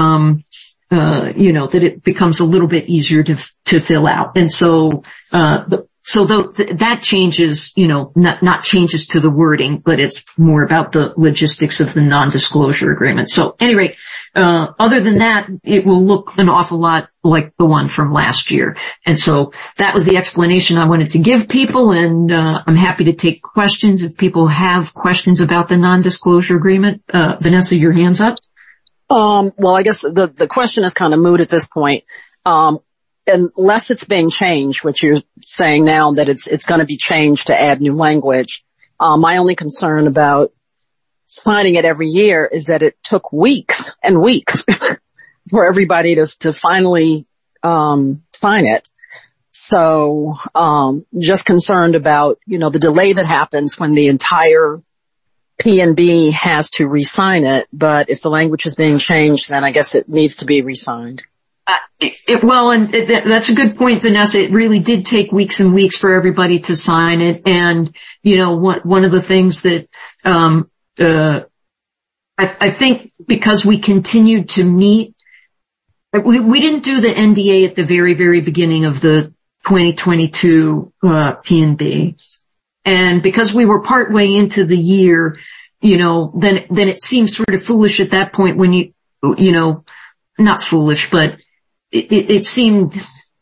that it becomes a little bit easier to fill out. And so, that changes, not changes to the wording, but it's more about the logistics of the non-disclosure agreement. So at any rate, other than that, it will look an awful lot like the one from last year. And so that was the explanation I wanted to give people, and I'm happy to take questions if people have questions about the non-disclosure agreement. Vanessa, your hand's up. Well, I guess the question is kind of moot at this point. Unless it's being changed, which you're saying now that it's going to be changed to add new language. My only concern about signing it every year is that it took weeks and weeks for everybody to finally sign it. So just concerned about, the delay that happens when the entire PNB has to re-sign it. But if the language is being changed, then I guess it needs to be re-signed. That's a good point, Vanessa. It really did take weeks and weeks for everybody to sign it. And, one of the things that, I think because we continued to meet, we didn't do the NDA at the very, very beginning of the 2022, PNB. And because we were partway into the year, then it seems sort of foolish at that point when not foolish, but it seemed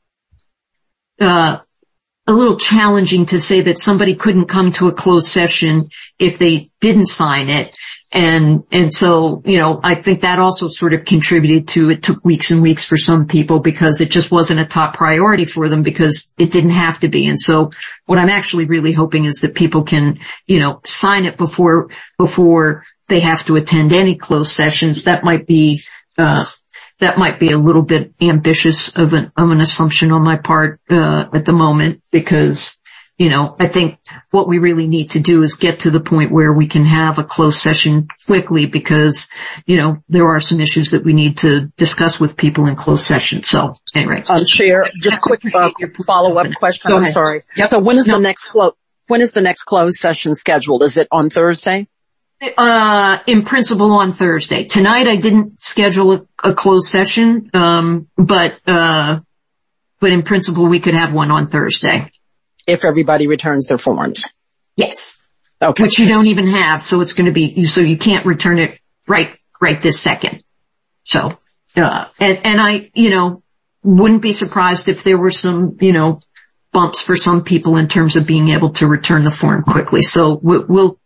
a little challenging to say that somebody couldn't come to a closed session if they didn't sign it. And so, I think that also sort of contributed to it took weeks and weeks for some people because it just wasn't a top priority for them because it didn't have to be. And so what I'm actually really hoping is that people can, sign it before they have to attend any closed sessions. That might be a little bit ambitious of an assumption on my part, at the moment, because, I think what we really need to do is get to the point where we can have a closed session quickly because, there are some issues that we need to discuss with people in closed session. So anyway. Chair, just quick follow-up question. I'm sorry. Yep. So when is the next closed session scheduled? Is it on Thursday? In principle on Thursday. Tonight I didn't schedule a closed session, but in principle we could have one on Thursday. If everybody returns their forms. Yes. Okay. Which you don't even have, so it's going to be, so you can't return it right this second. So, and I, wouldn't be surprised if there were some, bumps for some people in terms of being able to return the form quickly. So we'll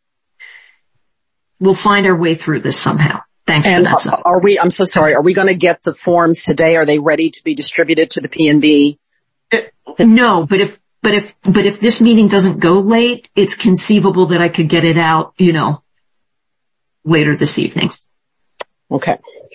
find our way through this somehow. Thanks, Vanessa. I'm so sorry, are we going to get the forms today? Are they ready to be distributed to the PNB? No, but if this meeting doesn't go late, it's conceivable that I could get it out, later this evening. Okay.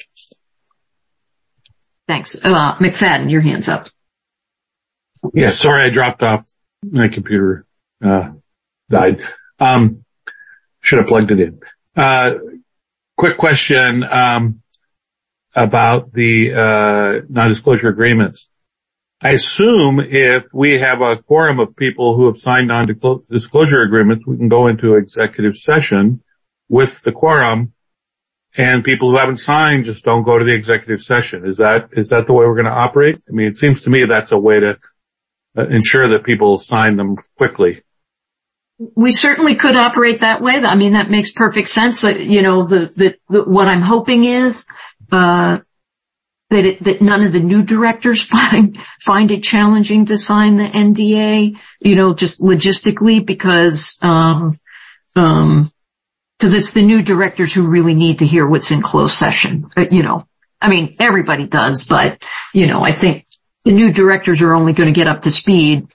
Thanks. McFadden, your hand's up. Yeah, sorry I dropped off. My computer, died. Should have plugged it in. Quick question, about the, non-disclosure agreements. I assume if we have a quorum of people who have signed non-disclosure agreements, we can go into executive session with the quorum, and people who haven't signed just don't go to the executive session. Is that the way we're going to operate? I mean, it seems to me that's a way to ensure that people sign them quickly. We certainly could operate that way. I mean, that makes perfect sense. What I'm hoping is, that none of the new directors find it challenging to sign the NDA, just logistically, because it's the new directors who really need to hear what's in closed session. I mean, everybody does, but, I think the new directors are only going to get up to speed,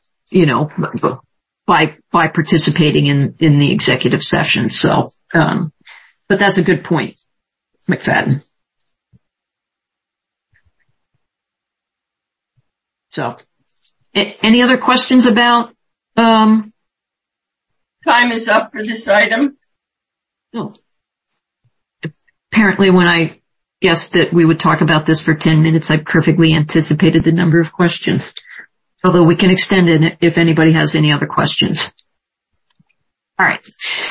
by participating in the executive session. So, but that's a good point, McFadden. So, any other questions about, Time is up for this item. Oh. Apparently when I guessed that we would talk about this for 10 minutes, I perfectly anticipated the number of questions. Although we can extend it if anybody has any other questions. All right.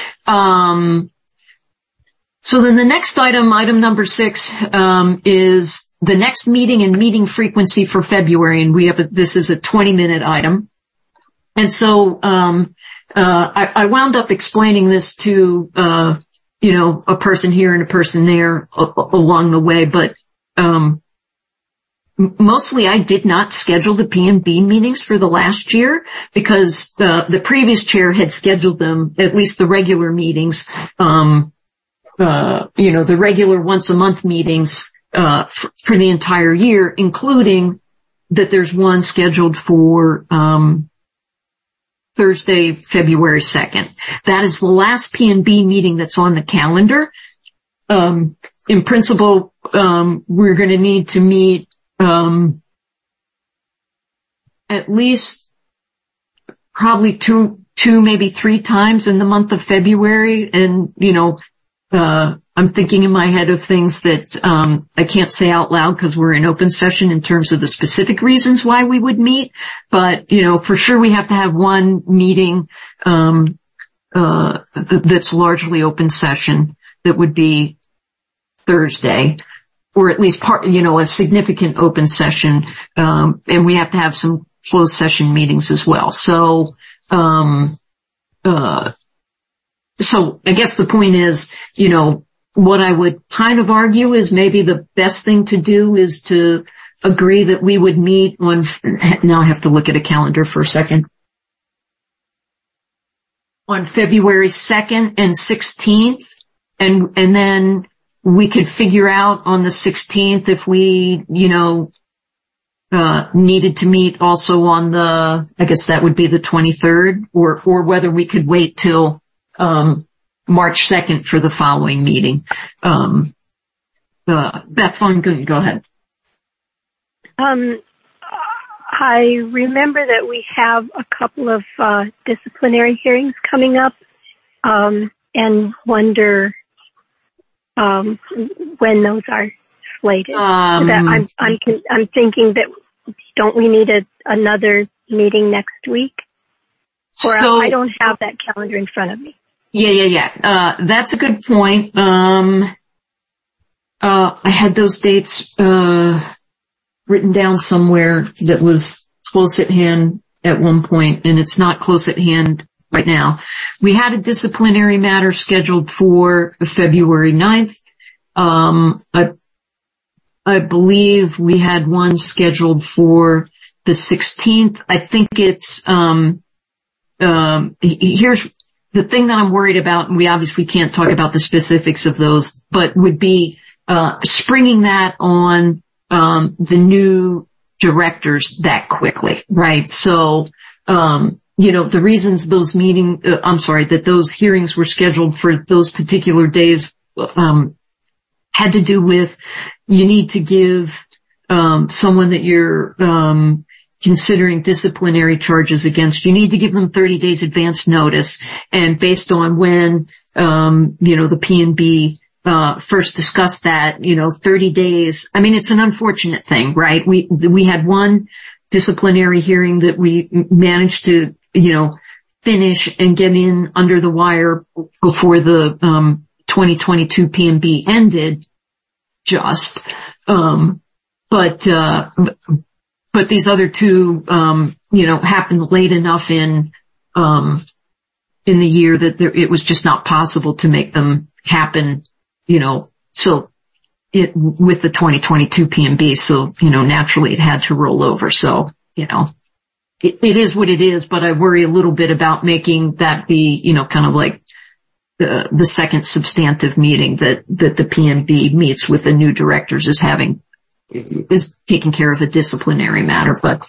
So then the next item number 6, is the next meeting and meeting frequency for February. And this is a 20-minute item. And so, I wound up explaining this to, a person here and a person there along the way, but, mostly I did not schedule the P&B meetings for the last year because, the previous chair had scheduled them, at least the regular meetings, the regular once a month meetings, for the entire year, including that there's one scheduled for, Thursday, February 2nd. That is the last P&B meeting that's on the calendar. In principle, we're going to need to meet, at least probably two, maybe 3 times in the month of February. And, I'm thinking in my head of things that, I can't say out loud because we're in open session in terms of the specific reasons why we would meet. But, for sure we have to have one meeting, that's largely open session that would be Thursday, or at least part, a significant open session. And we have to have some closed session meetings as well. So I guess the point is, what I would kind of argue is maybe the best thing to do is to agree that we would meet on, now I have to look at a calendar for a second, on February 2nd and 16th. And then we could figure out on the 16th if we, needed to meet also on I guess that would be the 23rd, or whether we could wait till, March 2nd for the following meeting. Beth, go ahead. I remember that we have a couple of disciplinary hearings coming up, and wonder when those are slated. I'm thinking that don't we need another meeting next week? Or I don't have that calendar in front of me. Yeah. That's a good point. I had those dates, written down somewhere that was close at hand at one point, and it's not close at hand right now. We had a disciplinary matter scheduled for February 9th. I believe we had one scheduled for the 16th. I think it's, here's the thing that I'm worried about, and we obviously can't talk about the specifics of those, but would be, springing that on, the new directors that quickly, right? So, the reasons those that those hearings were scheduled for those particular days, had to do with you need to give, someone that you're, considering disciplinary charges against, you need to give them 30 days advance notice. And based on when, the P&B, first discussed that, 30 days, I mean, it's an unfortunate thing, right? We had one disciplinary hearing that we managed to, finish and get in under the wire before the, 2022 P&B ended but these other two, happened late enough in in the year that it was just not possible to make them happen, so with the 2022 PMB. So, naturally it had to roll over. So, it is what it is, but I worry a little bit about making that be, kind of like the second substantive meeting that the PMB meets with the new directors is taking care of a disciplinary matter. But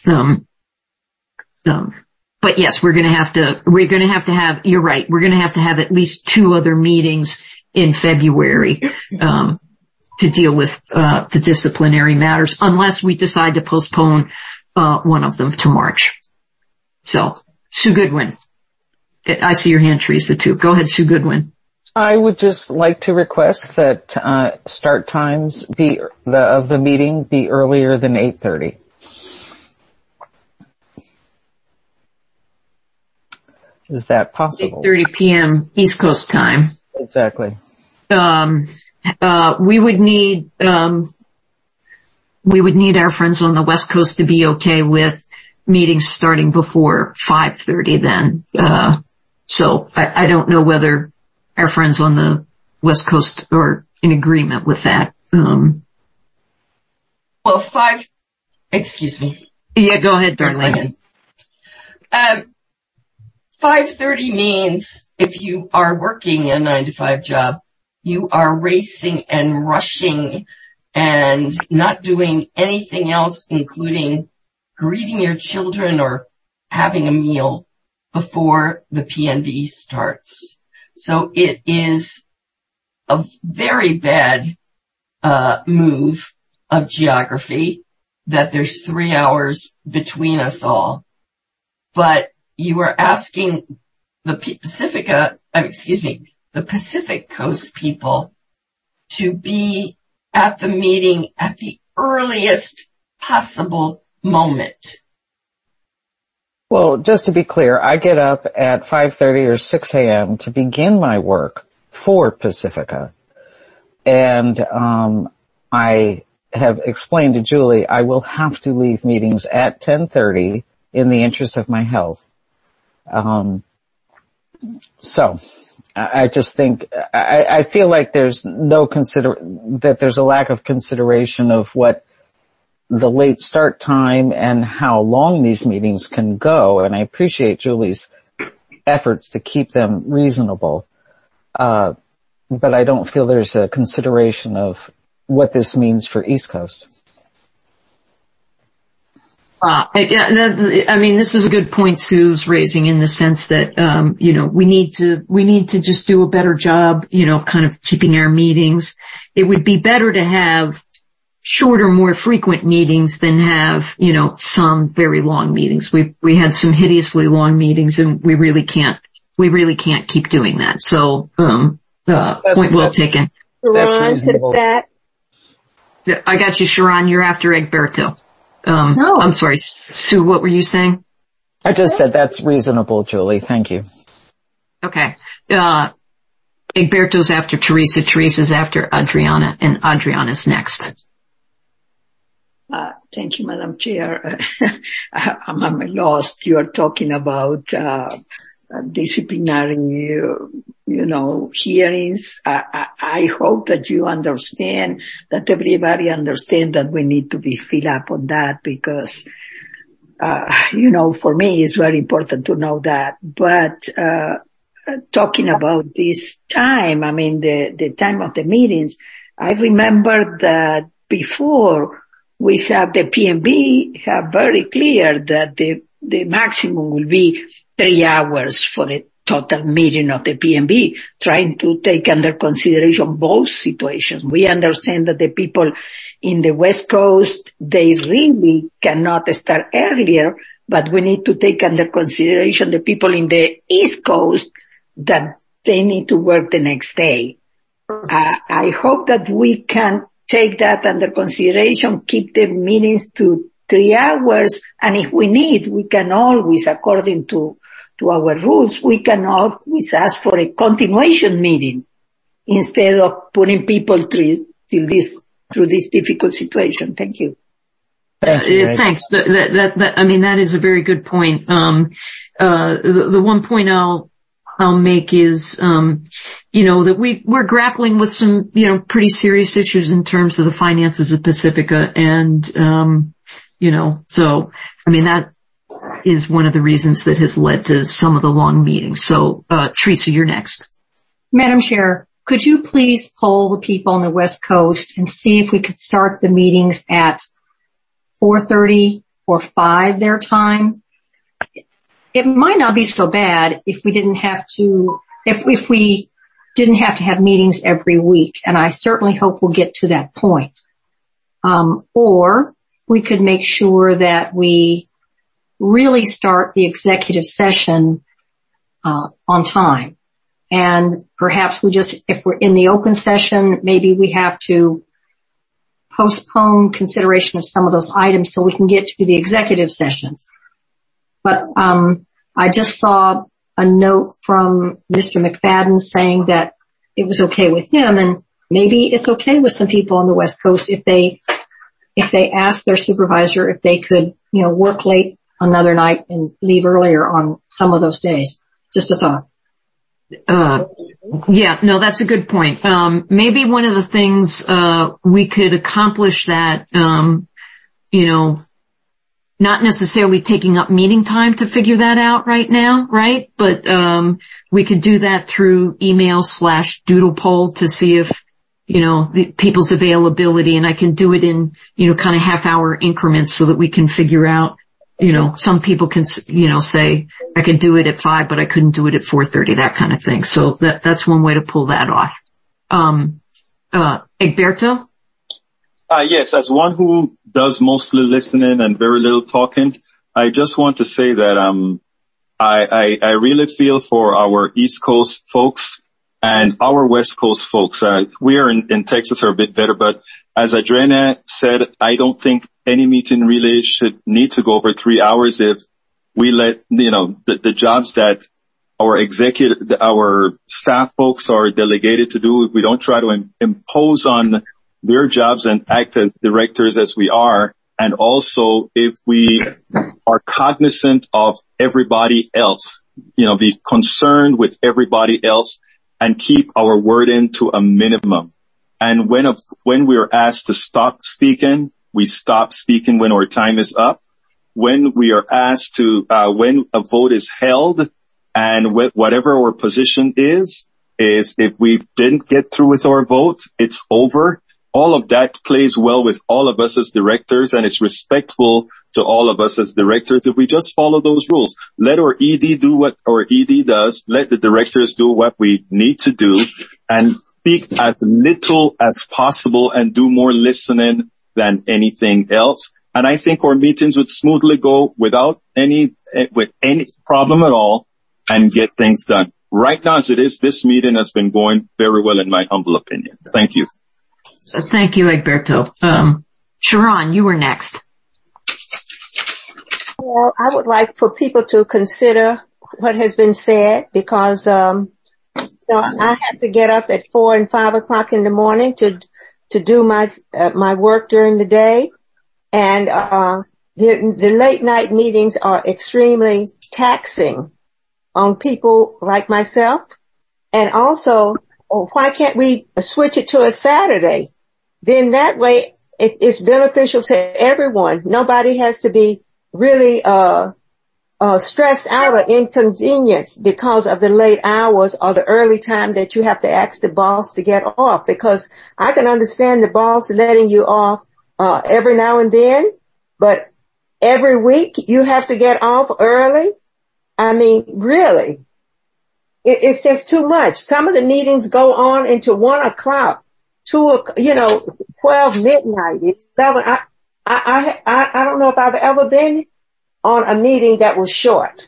yes, we're going to have to have, you're right, we're going to have at least 2 other meetings in February, to deal with, the disciplinary matters, unless we decide to postpone, one of them to March. So, Sue Goodwin. I see your hand, Teresa, too. Go ahead, Sue Goodwin. I would just like to request that start times of the meeting be earlier than 8:30. Is that possible? 8:30 p.m. East Coast time. Exactly. We would need our friends on the West Coast to be okay with meetings starting before 5:30 then. So I don't know whether our friends on the West Coast are in agreement with that. Well, excuse me. Yeah, go ahead, Darlene. 5:30 means if you are working a 9-to-5 job, you are racing and rushing and not doing anything else, including greeting your children or having a meal before the PNB starts. So it is a very bad move of geography that there's 3 hours between us all. But you are asking the Pacific Coast people to be at the meeting at the earliest possible moment. Well, just to be clear, I get up at 5:30 or 6 a.m. to begin my work for Pacifica. And I have explained to Julie I will have to leave meetings at 10:30 in the interest of my health. So I just think, I feel like there's that there's a lack of consideration of what the late start time and how long these meetings can go. And I appreciate Julie's efforts to keep them reasonable. But I don't feel there's a consideration of what this means for East Coast. This is a good point Sue's raising in the sense that, we need to just do a better job, kind of keeping our meetings. It would be better to have shorter, more frequent meetings than have, some very long meetings. We had some hideously long meetings and we really can't keep doing that. So, point well taken. Sharon, that. I got you, Sharon. You're after Egberto. No. I'm sorry. Sue, what were you saying? I just said that's reasonable, Julie. Thank you. Okay. Egberto's after Teresa. Teresa's after Adriana, and Adriana's next. Thank you, Madam Chair. I'm lost. You are talking about disciplinary, hearings. I hope that you understand, that everybody understands that we need to be filled up on that because, for me it's very important to know that. But, talking about this time, the time of the meetings, I remember that before we have the PMB have very clear that the maximum will be 3 hours for the total meeting of the PMB, trying to take under consideration both situations. We understand that the people in the West Coast, they really cannot start earlier, but we need to take under consideration the people in the East Coast that they need to work the next day. I hope that we can take that under consideration, keep the meetings to 3 hours, and if we need, we can always, according to our rules, we can always ask for a continuation meeting instead of putting people through this difficult situation. Thank you. Thanks. That is a very good point. The one point I'll I'll make is, that we're grappling with some, pretty serious issues in terms of the finances of Pacifica. And, that is one of the reasons that has led to some of the long meetings. So, Teresa, you're next. Madam Chair, could you please poll the people on the West Coast and see if we could start the meetings at 4:30 or 5 their time? It might not be so bad if we didn't have to, if we didn't have to have meetings every week, and I certainly hope we'll get to that point. Or we could make sure that we really start the executive session on time. And perhaps if we're in the open session, maybe we have to postpone consideration of some of those items so we can get to the executive sessions. But I just saw a note from Mr. McFadden saying that it was okay with him, and maybe it's okay with some people on the West Coast if they ask their supervisor if they could, work late another night and leave earlier on some of those days. Just a thought. That's a good point. Maybe one of the things, we could accomplish that, not necessarily taking up meeting time to figure that out right now, right? But, we could do that through email/doodle poll to see if, the people's availability, and I can do it in, kind of half-hour increments so that we can figure out, some people can, say, I could do it at 5, but I couldn't do it at 4:30, that kind of thing. So that's one way to pull that off. Egberto? Yes, as one who does mostly listening and very little talking, I just want to say that, I really feel for our East Coast folks and our West Coast folks. We are in Texas are a bit better, but as Adriana said, I don't think any meeting really should need to go over 3 hours if we let, the jobs that our staff folks are delegated to do, if we don't try to impose on their jobs and act as directors as we are. And also if we are cognizant of everybody else, be concerned with everybody else and keep our wording to a minimum. And when we are asked to stop speaking, we stop speaking when our time is up. When we are asked to, when a vote is held and whatever our position is if we didn't get through with our vote, it's over. All of that plays well with all of us as directors, and it's respectful to all of us as directors if we just follow those rules. Let our ED do what our ED does. Let the directors do what we need to do and speak as little as possible and do more listening than anything else. And I think our meetings would smoothly go with any problem at all and get things done. Right now as it is, this meeting has been going very well in my humble opinion. Thank you. Thank you, Egberto. Sharon, you were next. Well, I would like for people to consider what has been said because, I have to get up at 4 and 5 o'clock in the morning to do my work during the day. And, the late night meetings are extremely taxing on people like myself. And also, why can't we switch it to a Saturday? Then that way it's beneficial to everyone. Nobody has to be really stressed out or inconvenienced because of the late hours or the early time that you have to ask the boss to get off. Because I can understand the boss letting you off every now and then, but every week you have to get off early. I mean, really, it's just too much. Some of the meetings go on into 1 o'clock. 12 midnight, 11. I don't know if I've ever been on a meeting that was short.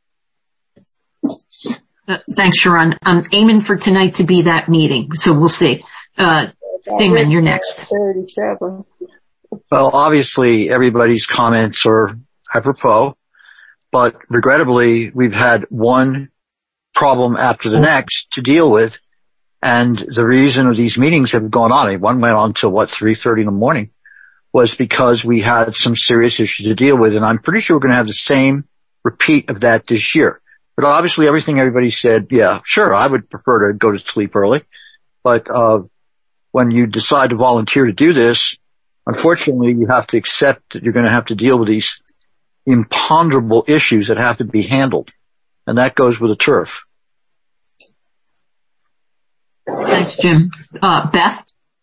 Thanks, Sharon. I'm aiming for tonight to be that meeting, so we'll see. Dingman, you're next. 37. Well, obviously everybody's comments are apropos, but regrettably we've had one problem after the next to deal with. And the reason of these meetings have gone on, one went on till 3:30 in the morning, was because we had some serious issues to deal with. And I'm pretty sure we're going to have the same repeat of that this year. But obviously everything everybody said, yeah, sure, I would prefer to go to sleep early. But, when you decide to volunteer to do this, unfortunately you have to accept that you're going to have to deal with these imponderable issues that have to be handled. And that goes with the turf. Thanks, Jim. Beth?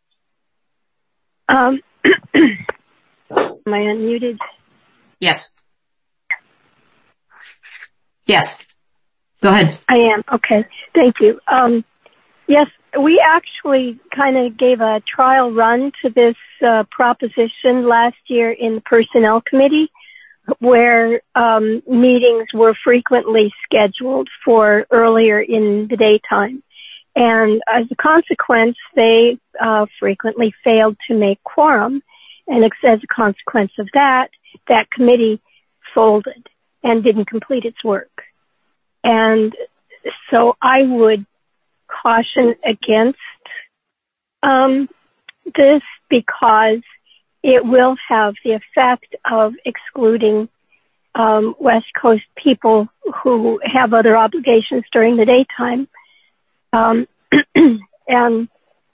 Am I unmuted? Yes. Yes. Go ahead. I am. Okay. Thank you. Yes, we actually kind of gave a trial run to this proposition last year in the Personnel Committee, where meetings were frequently scheduled for earlier in the daytime. And as a consequence, they frequently failed to make quorum. And as a consequence of that, that committee folded and didn't complete its work. And so I would caution against this, because it will have the effect of excluding West Coast people who have other obligations during the daytime. And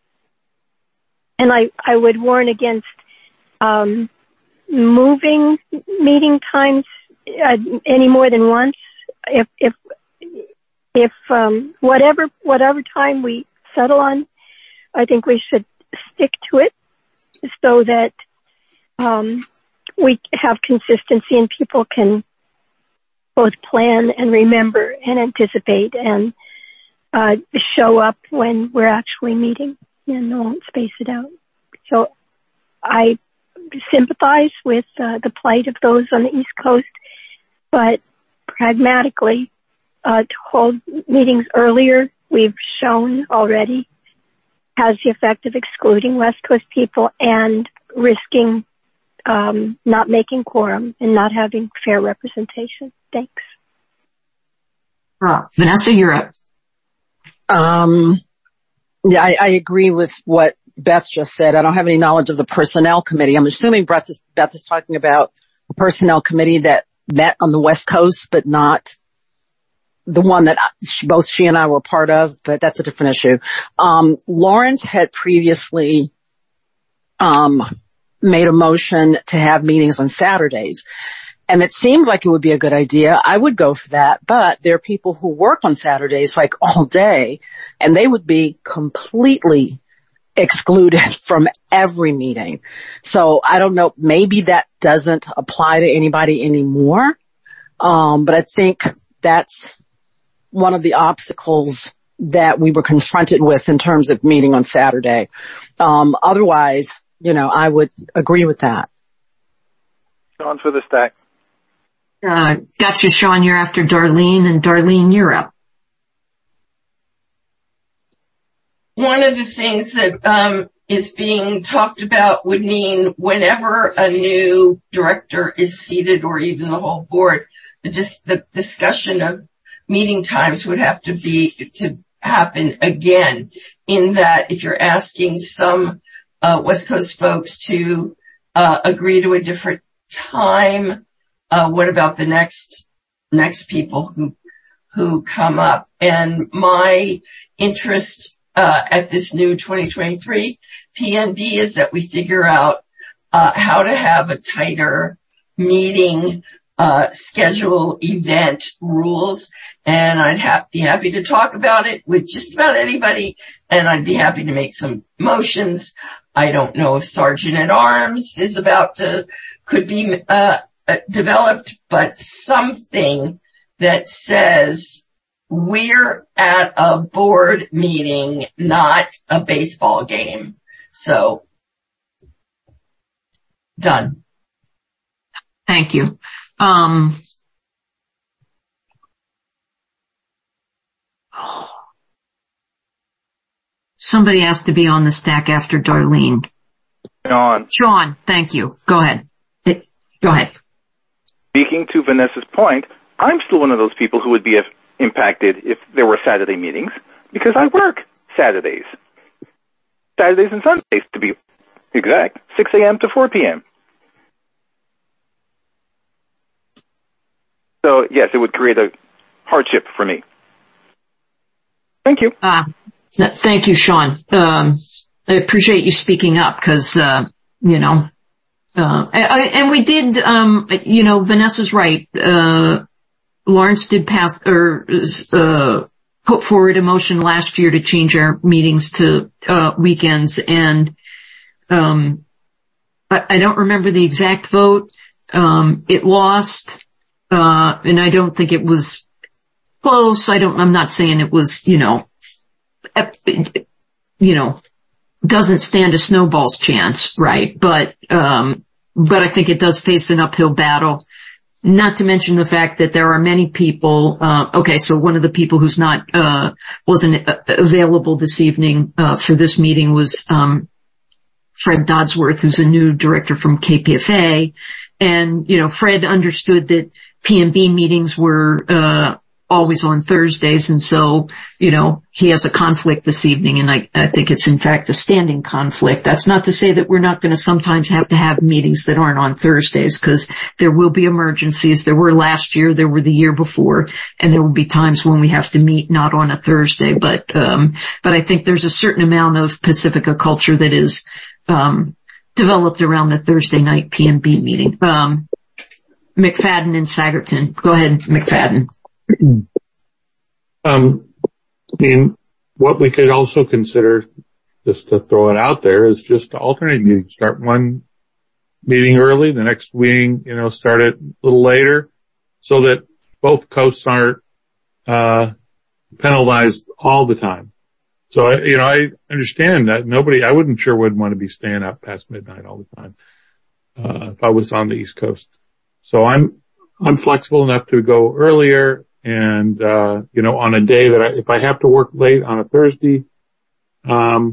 I would warn against moving meeting times any more than once. If whatever time we settle on, I think we should stick to it so that we have consistency and people can both plan and remember and anticipate and show up when we're actually meeting and won't space it out. So I sympathize with the plight of those on the East Coast, but pragmatically, to hold meetings earlier, we've shown already, has the effect of excluding West Coast people and risking not making quorum and not having fair representation. Thanks. Vanessa, you're up. Yeah, I agree with what Beth just said. I don't have any knowledge of the Personnel Committee. I'm assuming Beth is talking about a Personnel Committee that met on the West Coast, but not the one that both she and I were part of, but that's a different issue. Lawrence had previously made a motion to have meetings on Saturdays, and it seemed like it would be a good idea. I would go for that, but there are people who work on Saturdays like all day, and they would be completely excluded from every meeting. So I don't know, maybe that doesn't apply to anybody anymore. But I think that's one of the obstacles that we were confronted with in terms of meeting on Saturday. Otherwise, I would agree with that. Sean for the stack. Gotcha, Sean. You're after Darlene, and Darlene, you're up. One of the things that is being talked about would mean whenever a new director is seated, or even the whole board, the discussion of meeting times would have to happen again, in that if you're asking some West Coast folks to agree to a different time, what about the next people who come up? And my interest at this new 2023 PNB is that we figure out how to have a tighter meeting schedule, event rules, and I'd be happy to talk about it with just about anybody, and I'd be happy to make some motions. I don't know if Sergeant at Arms is could be developed, but something that says we're at a board meeting, not a baseball game. So, done. Thank you. Somebody has to be on the stack after Darlene. Sean, thank you. Go ahead. Speaking to Vanessa's point, I'm still one of those people who would be impacted if there were Saturday meetings, because I work Saturdays and Sundays, to be exact, 6 a.m. to 4 p.m. So yes, it would create a hardship for me. Thank you. Thank you, Sean. I appreciate you speaking up because, and we did, Vanessa's right. Lawrence did pass or, put forward a motion last year to change our meetings to, weekends. And, I don't remember the exact vote. It lost, and I don't think it was close. I'm not saying it was, doesn't stand a snowball's chance, right? But I think it does face an uphill battle. Not to mention the fact that there are many people, so one of the people who's wasn't available this evening, for this meeting was, Fred Dodsworth, who's a new director from KPFA. And, Fred understood that PMB meetings were, always on Thursdays. And so, he has a conflict this evening. And I think it's in fact a standing conflict. That's not to say that we're not going to sometimes have to have meetings that aren't on Thursdays, because there will be emergencies. There were last year, there were the year before, and there will be times when we have to meet not on a Thursday. But I think there's a certain amount of Pacifica culture that is, developed around the Thursday night PMB meeting. McFadden and Sagerton. Go ahead, McFadden. What we could also consider, just to throw it out there, is just to alternate meetings. Start one meeting early, the next meeting, start it a little later, so that both coasts aren't, penalized all the time. So, I understand that I wouldn't want to be staying up past midnight all the time, if I was on the East Coast. So I'm flexible enough to go earlier. And, on a day that if I have to work late on a Thursday, I'll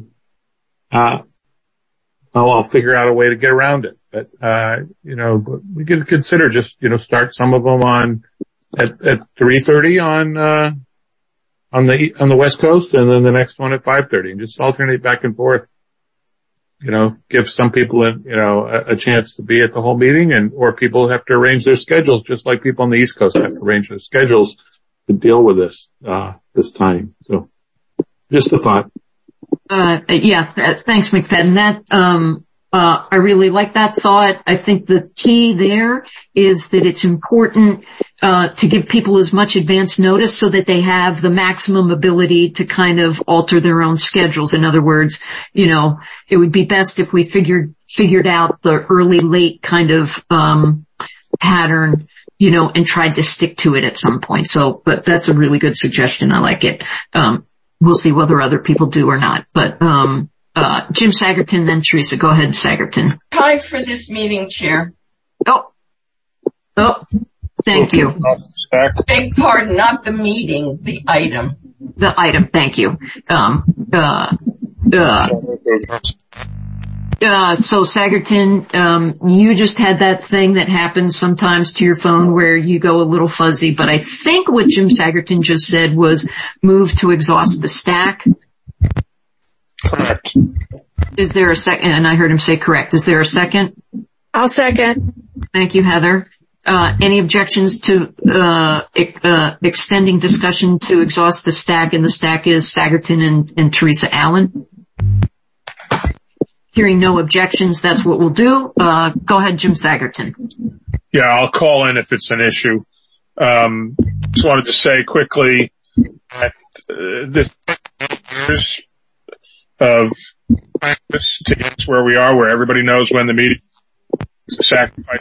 figure out a way to get around it. But, we could consider just, start some of them at 3:30 on the West Coast, and then the next one at 5:30, and just alternate back and forth. Give some people a chance to be at the whole meeting, or people have to arrange their schedules, just like people on the East Coast have to arrange their schedules to deal with this time. So just a thought. Thanks, McFadden. I really like that thought. I think the key there is that it's important to give people as much advance notice so that they have the maximum ability to kind of alter their own schedules. In other words, it would be best if we figured out the early late kind of pattern, and tried to stick to it at some point. So, but that's a really good suggestion. I like it. We'll see whether other people do or not. But Jim Sagerton, then Teresa. Go ahead, Sagerton. Time for this meeting, Chair. Oh, thank you. Beg pardon, not the meeting, the item. The item, thank you. So Sagerton, you just had that thing that happens sometimes to your phone where you go a little fuzzy, but I think what Jim Sagerton just said was move to exhaust the stack. Correct. Is there a second? And I heard him say correct. Is there a second? I'll second. Thank you, Heather. Any objections to extending discussion to exhaust the stack? And the stack is Sagerton and Teresa Allen. Hearing no objections, that's what we'll do. Go ahead, Jim Sagerton. Yeah, I'll call in if it's an issue. Just wanted to say quickly that this years of practice to get to where we are, where everybody knows when the meeting is a sacrifice.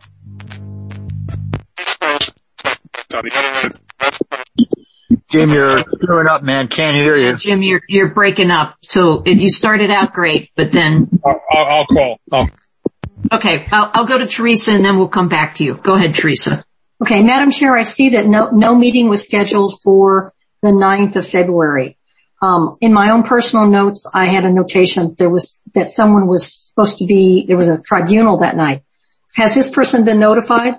Jim, you're screwing up, man. Can't hear you. Jim, you're breaking up. So you started out great, but then I'll call. Okay, I'll go to Teresa and then we'll come back to you. Go ahead, Teresa. Okay, Madam Chair, I see that no meeting was scheduled for the 9th of February. In my own personal notes, I had a notation that someone was supposed to be, there was a tribunal that night. Has this person been notified?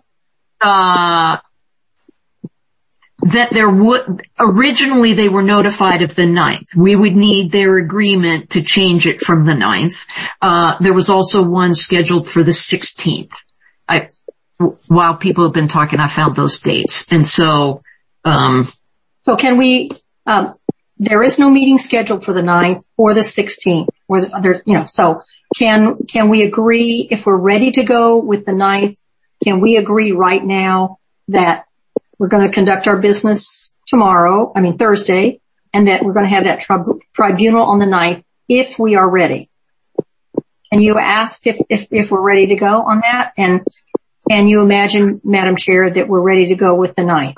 That originally they were notified of the 9th. We would need their agreement to change it from the 9th. There was also one scheduled for the 16th. While people have been talking, I found those dates. And so, So can we, there is no meeting scheduled for the 9th or the 16th or there's, so can we agree if we're ready to go with the 9th? Can we agree right now that we're going to conduct our business Thursday, and that we're going to have that tribunal on the 9th if we are ready? Can you ask if we're ready to go on that? And can you imagine, Madam Chair, that we're ready to go with the 9th?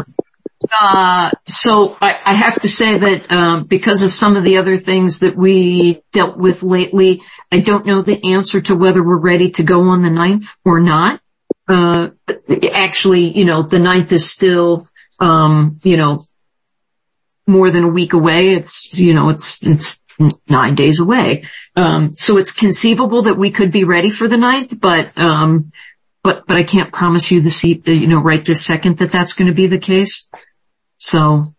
So I have to say that, because of some of the other things that we dealt with lately, I don't know the answer to whether we're ready to go on the 9th or not. Actually, the 9th is still, more than a week away. It's 9 days away. So it's conceivable that we could be ready for the 9th, but I can't promise you right this second that that's going to be the case. So,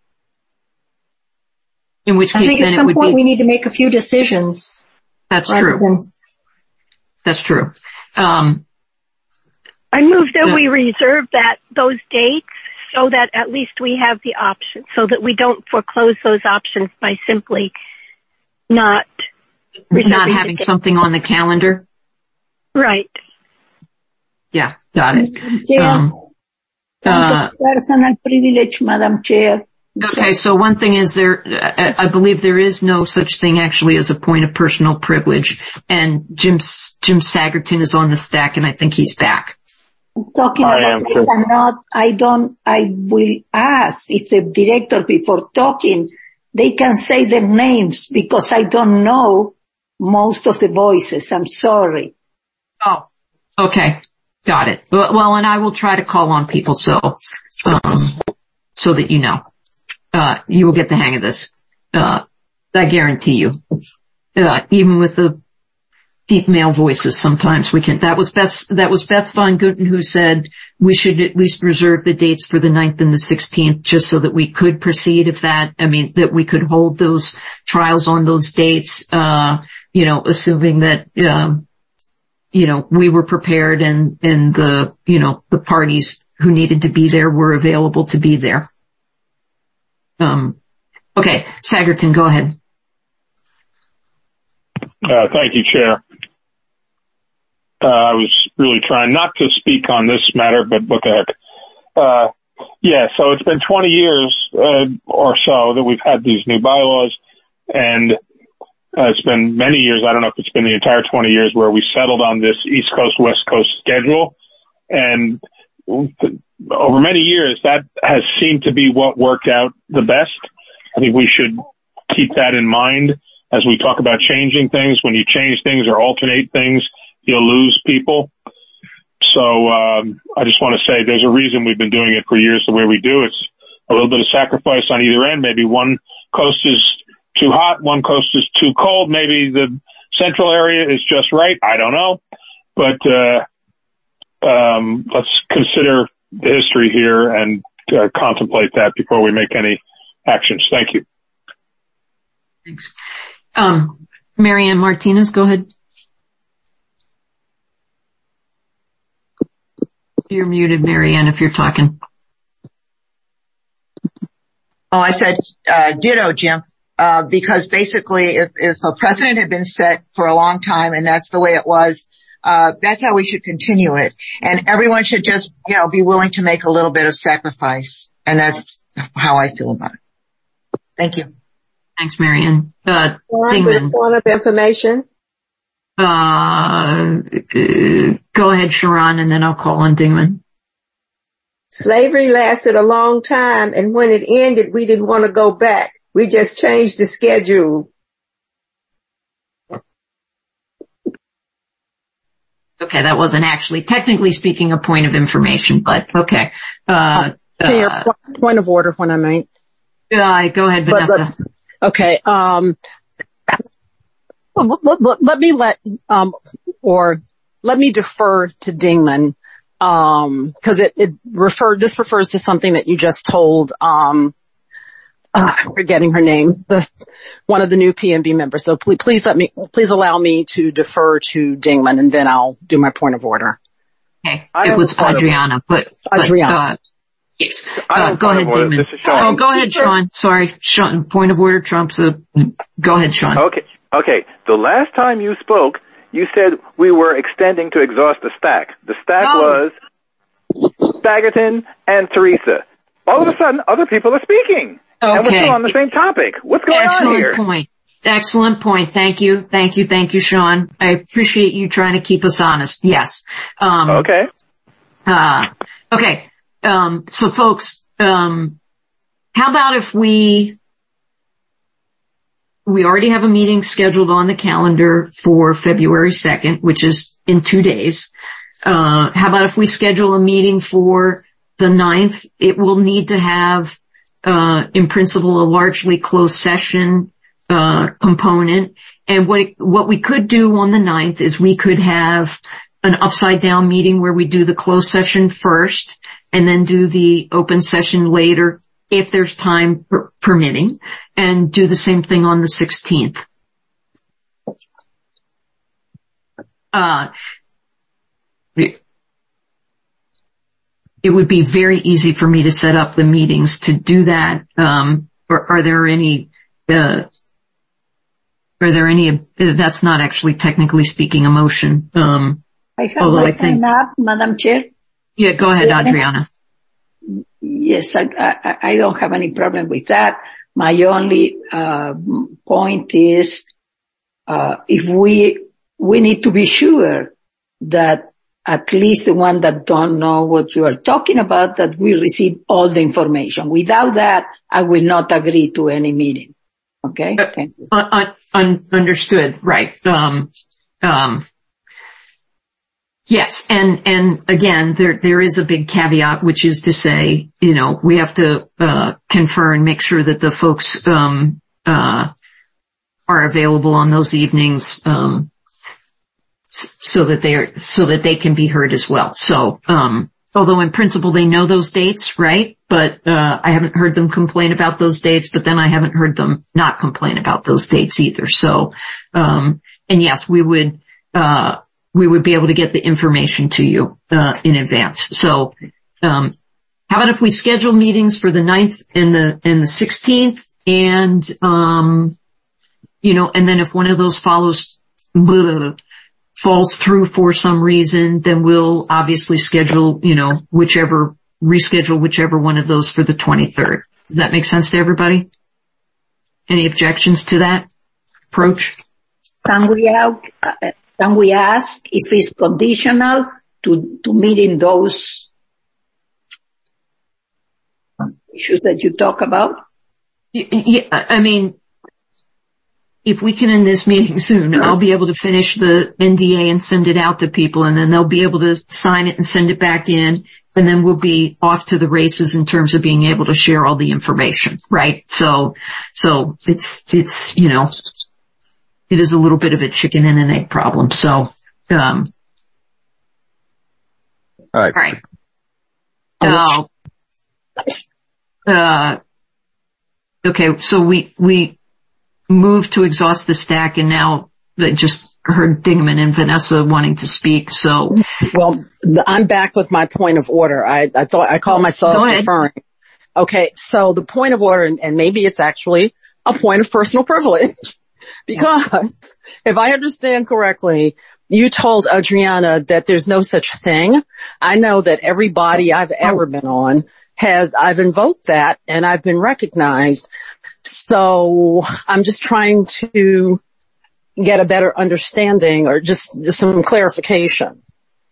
in which case, I think at some point we need to make a few decisions. That's true. That's true. I move that we reserve those dates so that at least we have the option, so that we don't foreclose those options by simply not having something on the calendar. Right. Yeah, got it. Personal privilege, Madam Chair. Okay, so one thing is I believe there is no such thing actually as a point of personal privilege, and Jim Sagerton is on the stack, and I think he's back. Talking about I will ask if the director, before talking, they can say their names, because I don't know most of the voices. I'm sorry. Oh, okay. Got it. Well, and I will try to call on people so that you know. You will get the hang of this. I guarantee you. Even with the deep male voices, sometimes we can. That was Beth Von Guten who said we should at least reserve the dates for the 9th and the 16th just so that we could proceed that we could hold those trials on those dates, assuming that, we were prepared and the, the parties who needed to be there were available to be there. Okay, Sagerton, go ahead. Thank you, Chair. I was really trying not to speak on this matter, but what the heck. So it's been 20 years or so that we've had these new bylaws, and it's been many years. I don't know if it's been the entire 20 years where we settled on this East Coast, West Coast schedule. And over many years, that has seemed to be what worked out the best. I think we should keep that in mind as we talk about changing things. When you change things or alternate things, you'll lose people. So I just want to say there's a reason we've been doing it for years the way we do. It's a little bit of sacrifice on either end. Maybe one coast is too hot, one coast is too cold. Maybe the central area is just right. I don't know. But let's consider the history here and contemplate that before we make any actions. Thank you. Thanks. Marianne Martinez, go ahead. You're muted, Marianne, if you're talking. Oh, I said ditto, Jim, because basically if a precedent had been set for a long time and that's the way it was, that's how we should continue it. And everyone should just, be willing to make a little bit of sacrifice. And that's how I feel about it. Thank you. Thanks, Marianne. Dingman. Point of information. Go ahead, Sharon, and then I'll call on Dingman. Slavery lasted a long time, and when it ended, we didn't want to go back. We just changed the schedule. Okay, that wasn't actually, technically speaking, a point of information, but okay. Point of order when I might. Go ahead, Vanessa. Okay, let me defer to Dingman, cause this refers to something that you just told, forgetting her name, one of the new PNB members. So please allow me to defer to Dingman, and then I'll do my point of order. Okay. It was Adriana, but Yes. Go ahead, Damon. This is Sean. Oh, go ahead, Sean. Sorry. Sean, point of order trumps. Go ahead, Sean. Okay. The last time you spoke, you said we were extending to exhaust the stack. The stack was Staggerton and Teresa. All of a sudden, other people are speaking. Okay. And we're still on the same topic. What's going on here? Excellent point. Thank you, Sean. I appreciate you trying to keep us honest. Yes. Okay. Okay. So folks, how about if we already have a meeting scheduled on the calendar for February 2nd, which is in 2 days. How about if we schedule a meeting for the 9th? It will need to have, in principle, a largely closed session, component. And what we could do on the 9th is we could have an upside down meeting where we do the closed session first and then do the open session later if there's time permitting, and do the same thing on the 16th. It would be very easy for me to set up the meetings to do that. Are there any, that's not actually technically speaking a motion. I have my hand up, Madam Chair. Yeah, go ahead, Adriana. Yes, I don't have any problem with that. My only point is if we need to be sure that at least the one that don't know what you are talking about, that we receive all the information. Without that, I will not agree to any meeting. Okay? Thank you. Understood. Right. Yes. And again, there is a big caveat, which is to say, we have to, confer and make sure that the folks, are available on those evenings, so that they can be heard as well. So, although in principle they know those dates, right? But, I haven't heard them complain about those dates, but then I haven't heard them not complain about those dates either. So, and yes, we would be able to get the information to you, in advance. So, how about if we schedule meetings for the 9th and the 16th and then if one of those falls through for some reason, then we'll obviously schedule, reschedule whichever one of those for the 23rd. Does that make sense to everybody? Any objections to that approach? Can we ask if it's conditional to meeting those issues that you talk about? Yeah, I mean, if we can end this meeting soon, I'll be able to finish the NDA and send it out to people, and then they'll be able to sign it and send it back in, and then we'll be off to the races in terms of being able to share all the information, right? So it's, it is a little bit of a chicken and an egg problem. So, all right. Okay, so we moved to exhaust the stack, and now I just heard Dingman and Vanessa wanting to speak. So, well, I'm back with my point of order. I thought I called myself deferring. Okay, so the point of order, and maybe it's actually a point of personal privilege, because if I understand correctly, you told Adriana that there's no such thing. I know that every body I've ever been on I've invoked that, and I've been recognized. So I'm just trying to get a better understanding, or just some clarification.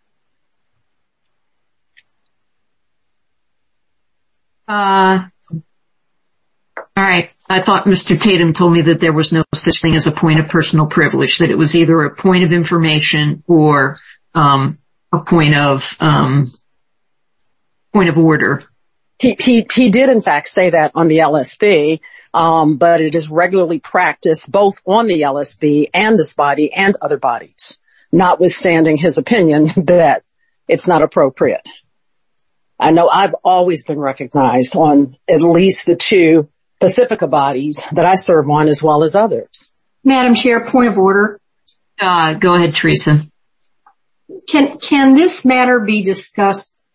All right. I thought Mr. Tatum told me that there was no such thing as a point of personal privilege, that it was either a point of information or a point of order. He did in fact say that on the LSB, but it is regularly practiced both on the LSB and this body and other bodies, notwithstanding his opinion that it's not appropriate. I know I've always been recognized on at least the 2 Pacifica bodies that I serve on, as well as others. Madam Chair, point of order. Go ahead, Teresa. Can this matter be discussed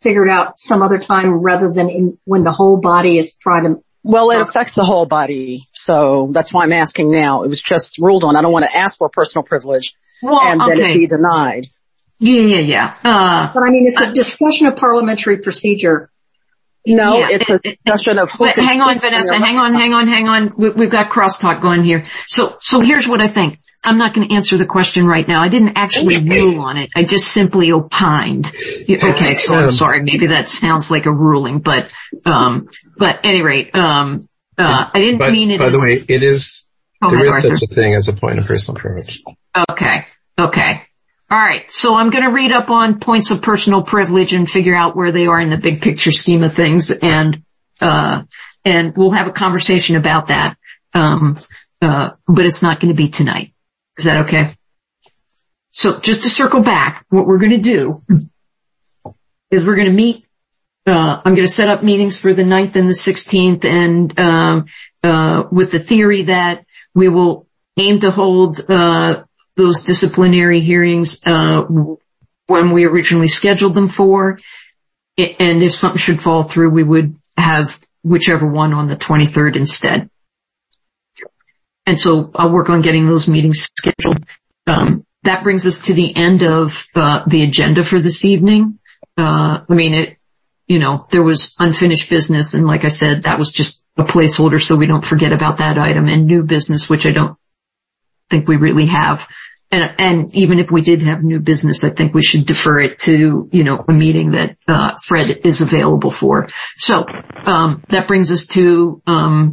figured out some other time rather than when the whole body is trying to? Well, it affects the whole body, so that's why I'm asking now. It was just ruled on. I don't want to ask for personal privilege and then it be denied. Yeah. But I mean, it's a discussion of parliamentary procedure. No, it's a discussion of who can. Hang on, Vanessa. Hang on. We've got crosstalk going here. So here's what I think. I'm not going to answer the question right now. I didn't actually rule on it. I just simply opined. Okay, so I'm sorry. Maybe that sounds like a ruling, but at any rate, I didn't mean it. By the way, there is such a thing as a point of personal privilege. Okay. All right. So I'm going to read up on points of personal privilege and figure out where they are in the big picture scheme of things. And we'll have a conversation about that. But it's not going to be tonight. Is that okay? So just to circle back, what we're going to do is we're going to meet, I'm going to set up meetings for the 9th and the 16th and, with the theory that we will aim to hold, those disciplinary hearings, when we originally scheduled them for. And if something should fall through, we would have whichever one on the 23rd instead. And so I'll work on getting those meetings scheduled. That brings us to the end of, the agenda for this evening. There was unfinished business. And like I said, that was just a placeholder so we don't forget about that item, and new business, which I don't think we really have. And even if we did have new business, I think we should defer it to, a meeting that, Fred is available for. So, that brings us to,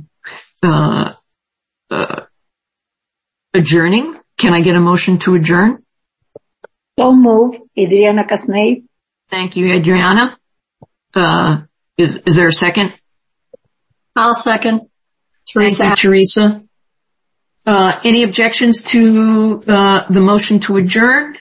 adjourning. Can I get a motion to adjourn? So move, Adriana Casnay. Thank you, Adriana. Is there a second? I'll second. Teresa. Thank you, Teresa. Any objections to, the motion to adjourn?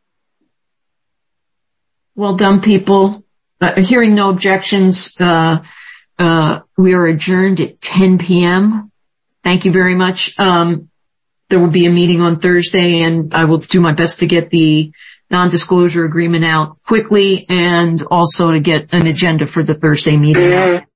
Well done, people. Hearing no objections, we are adjourned at 10 p.m. Thank you very much. There will be a meeting on Thursday, and I will do my best to get the non-disclosure agreement out quickly and also to get an agenda for the Thursday meeting out.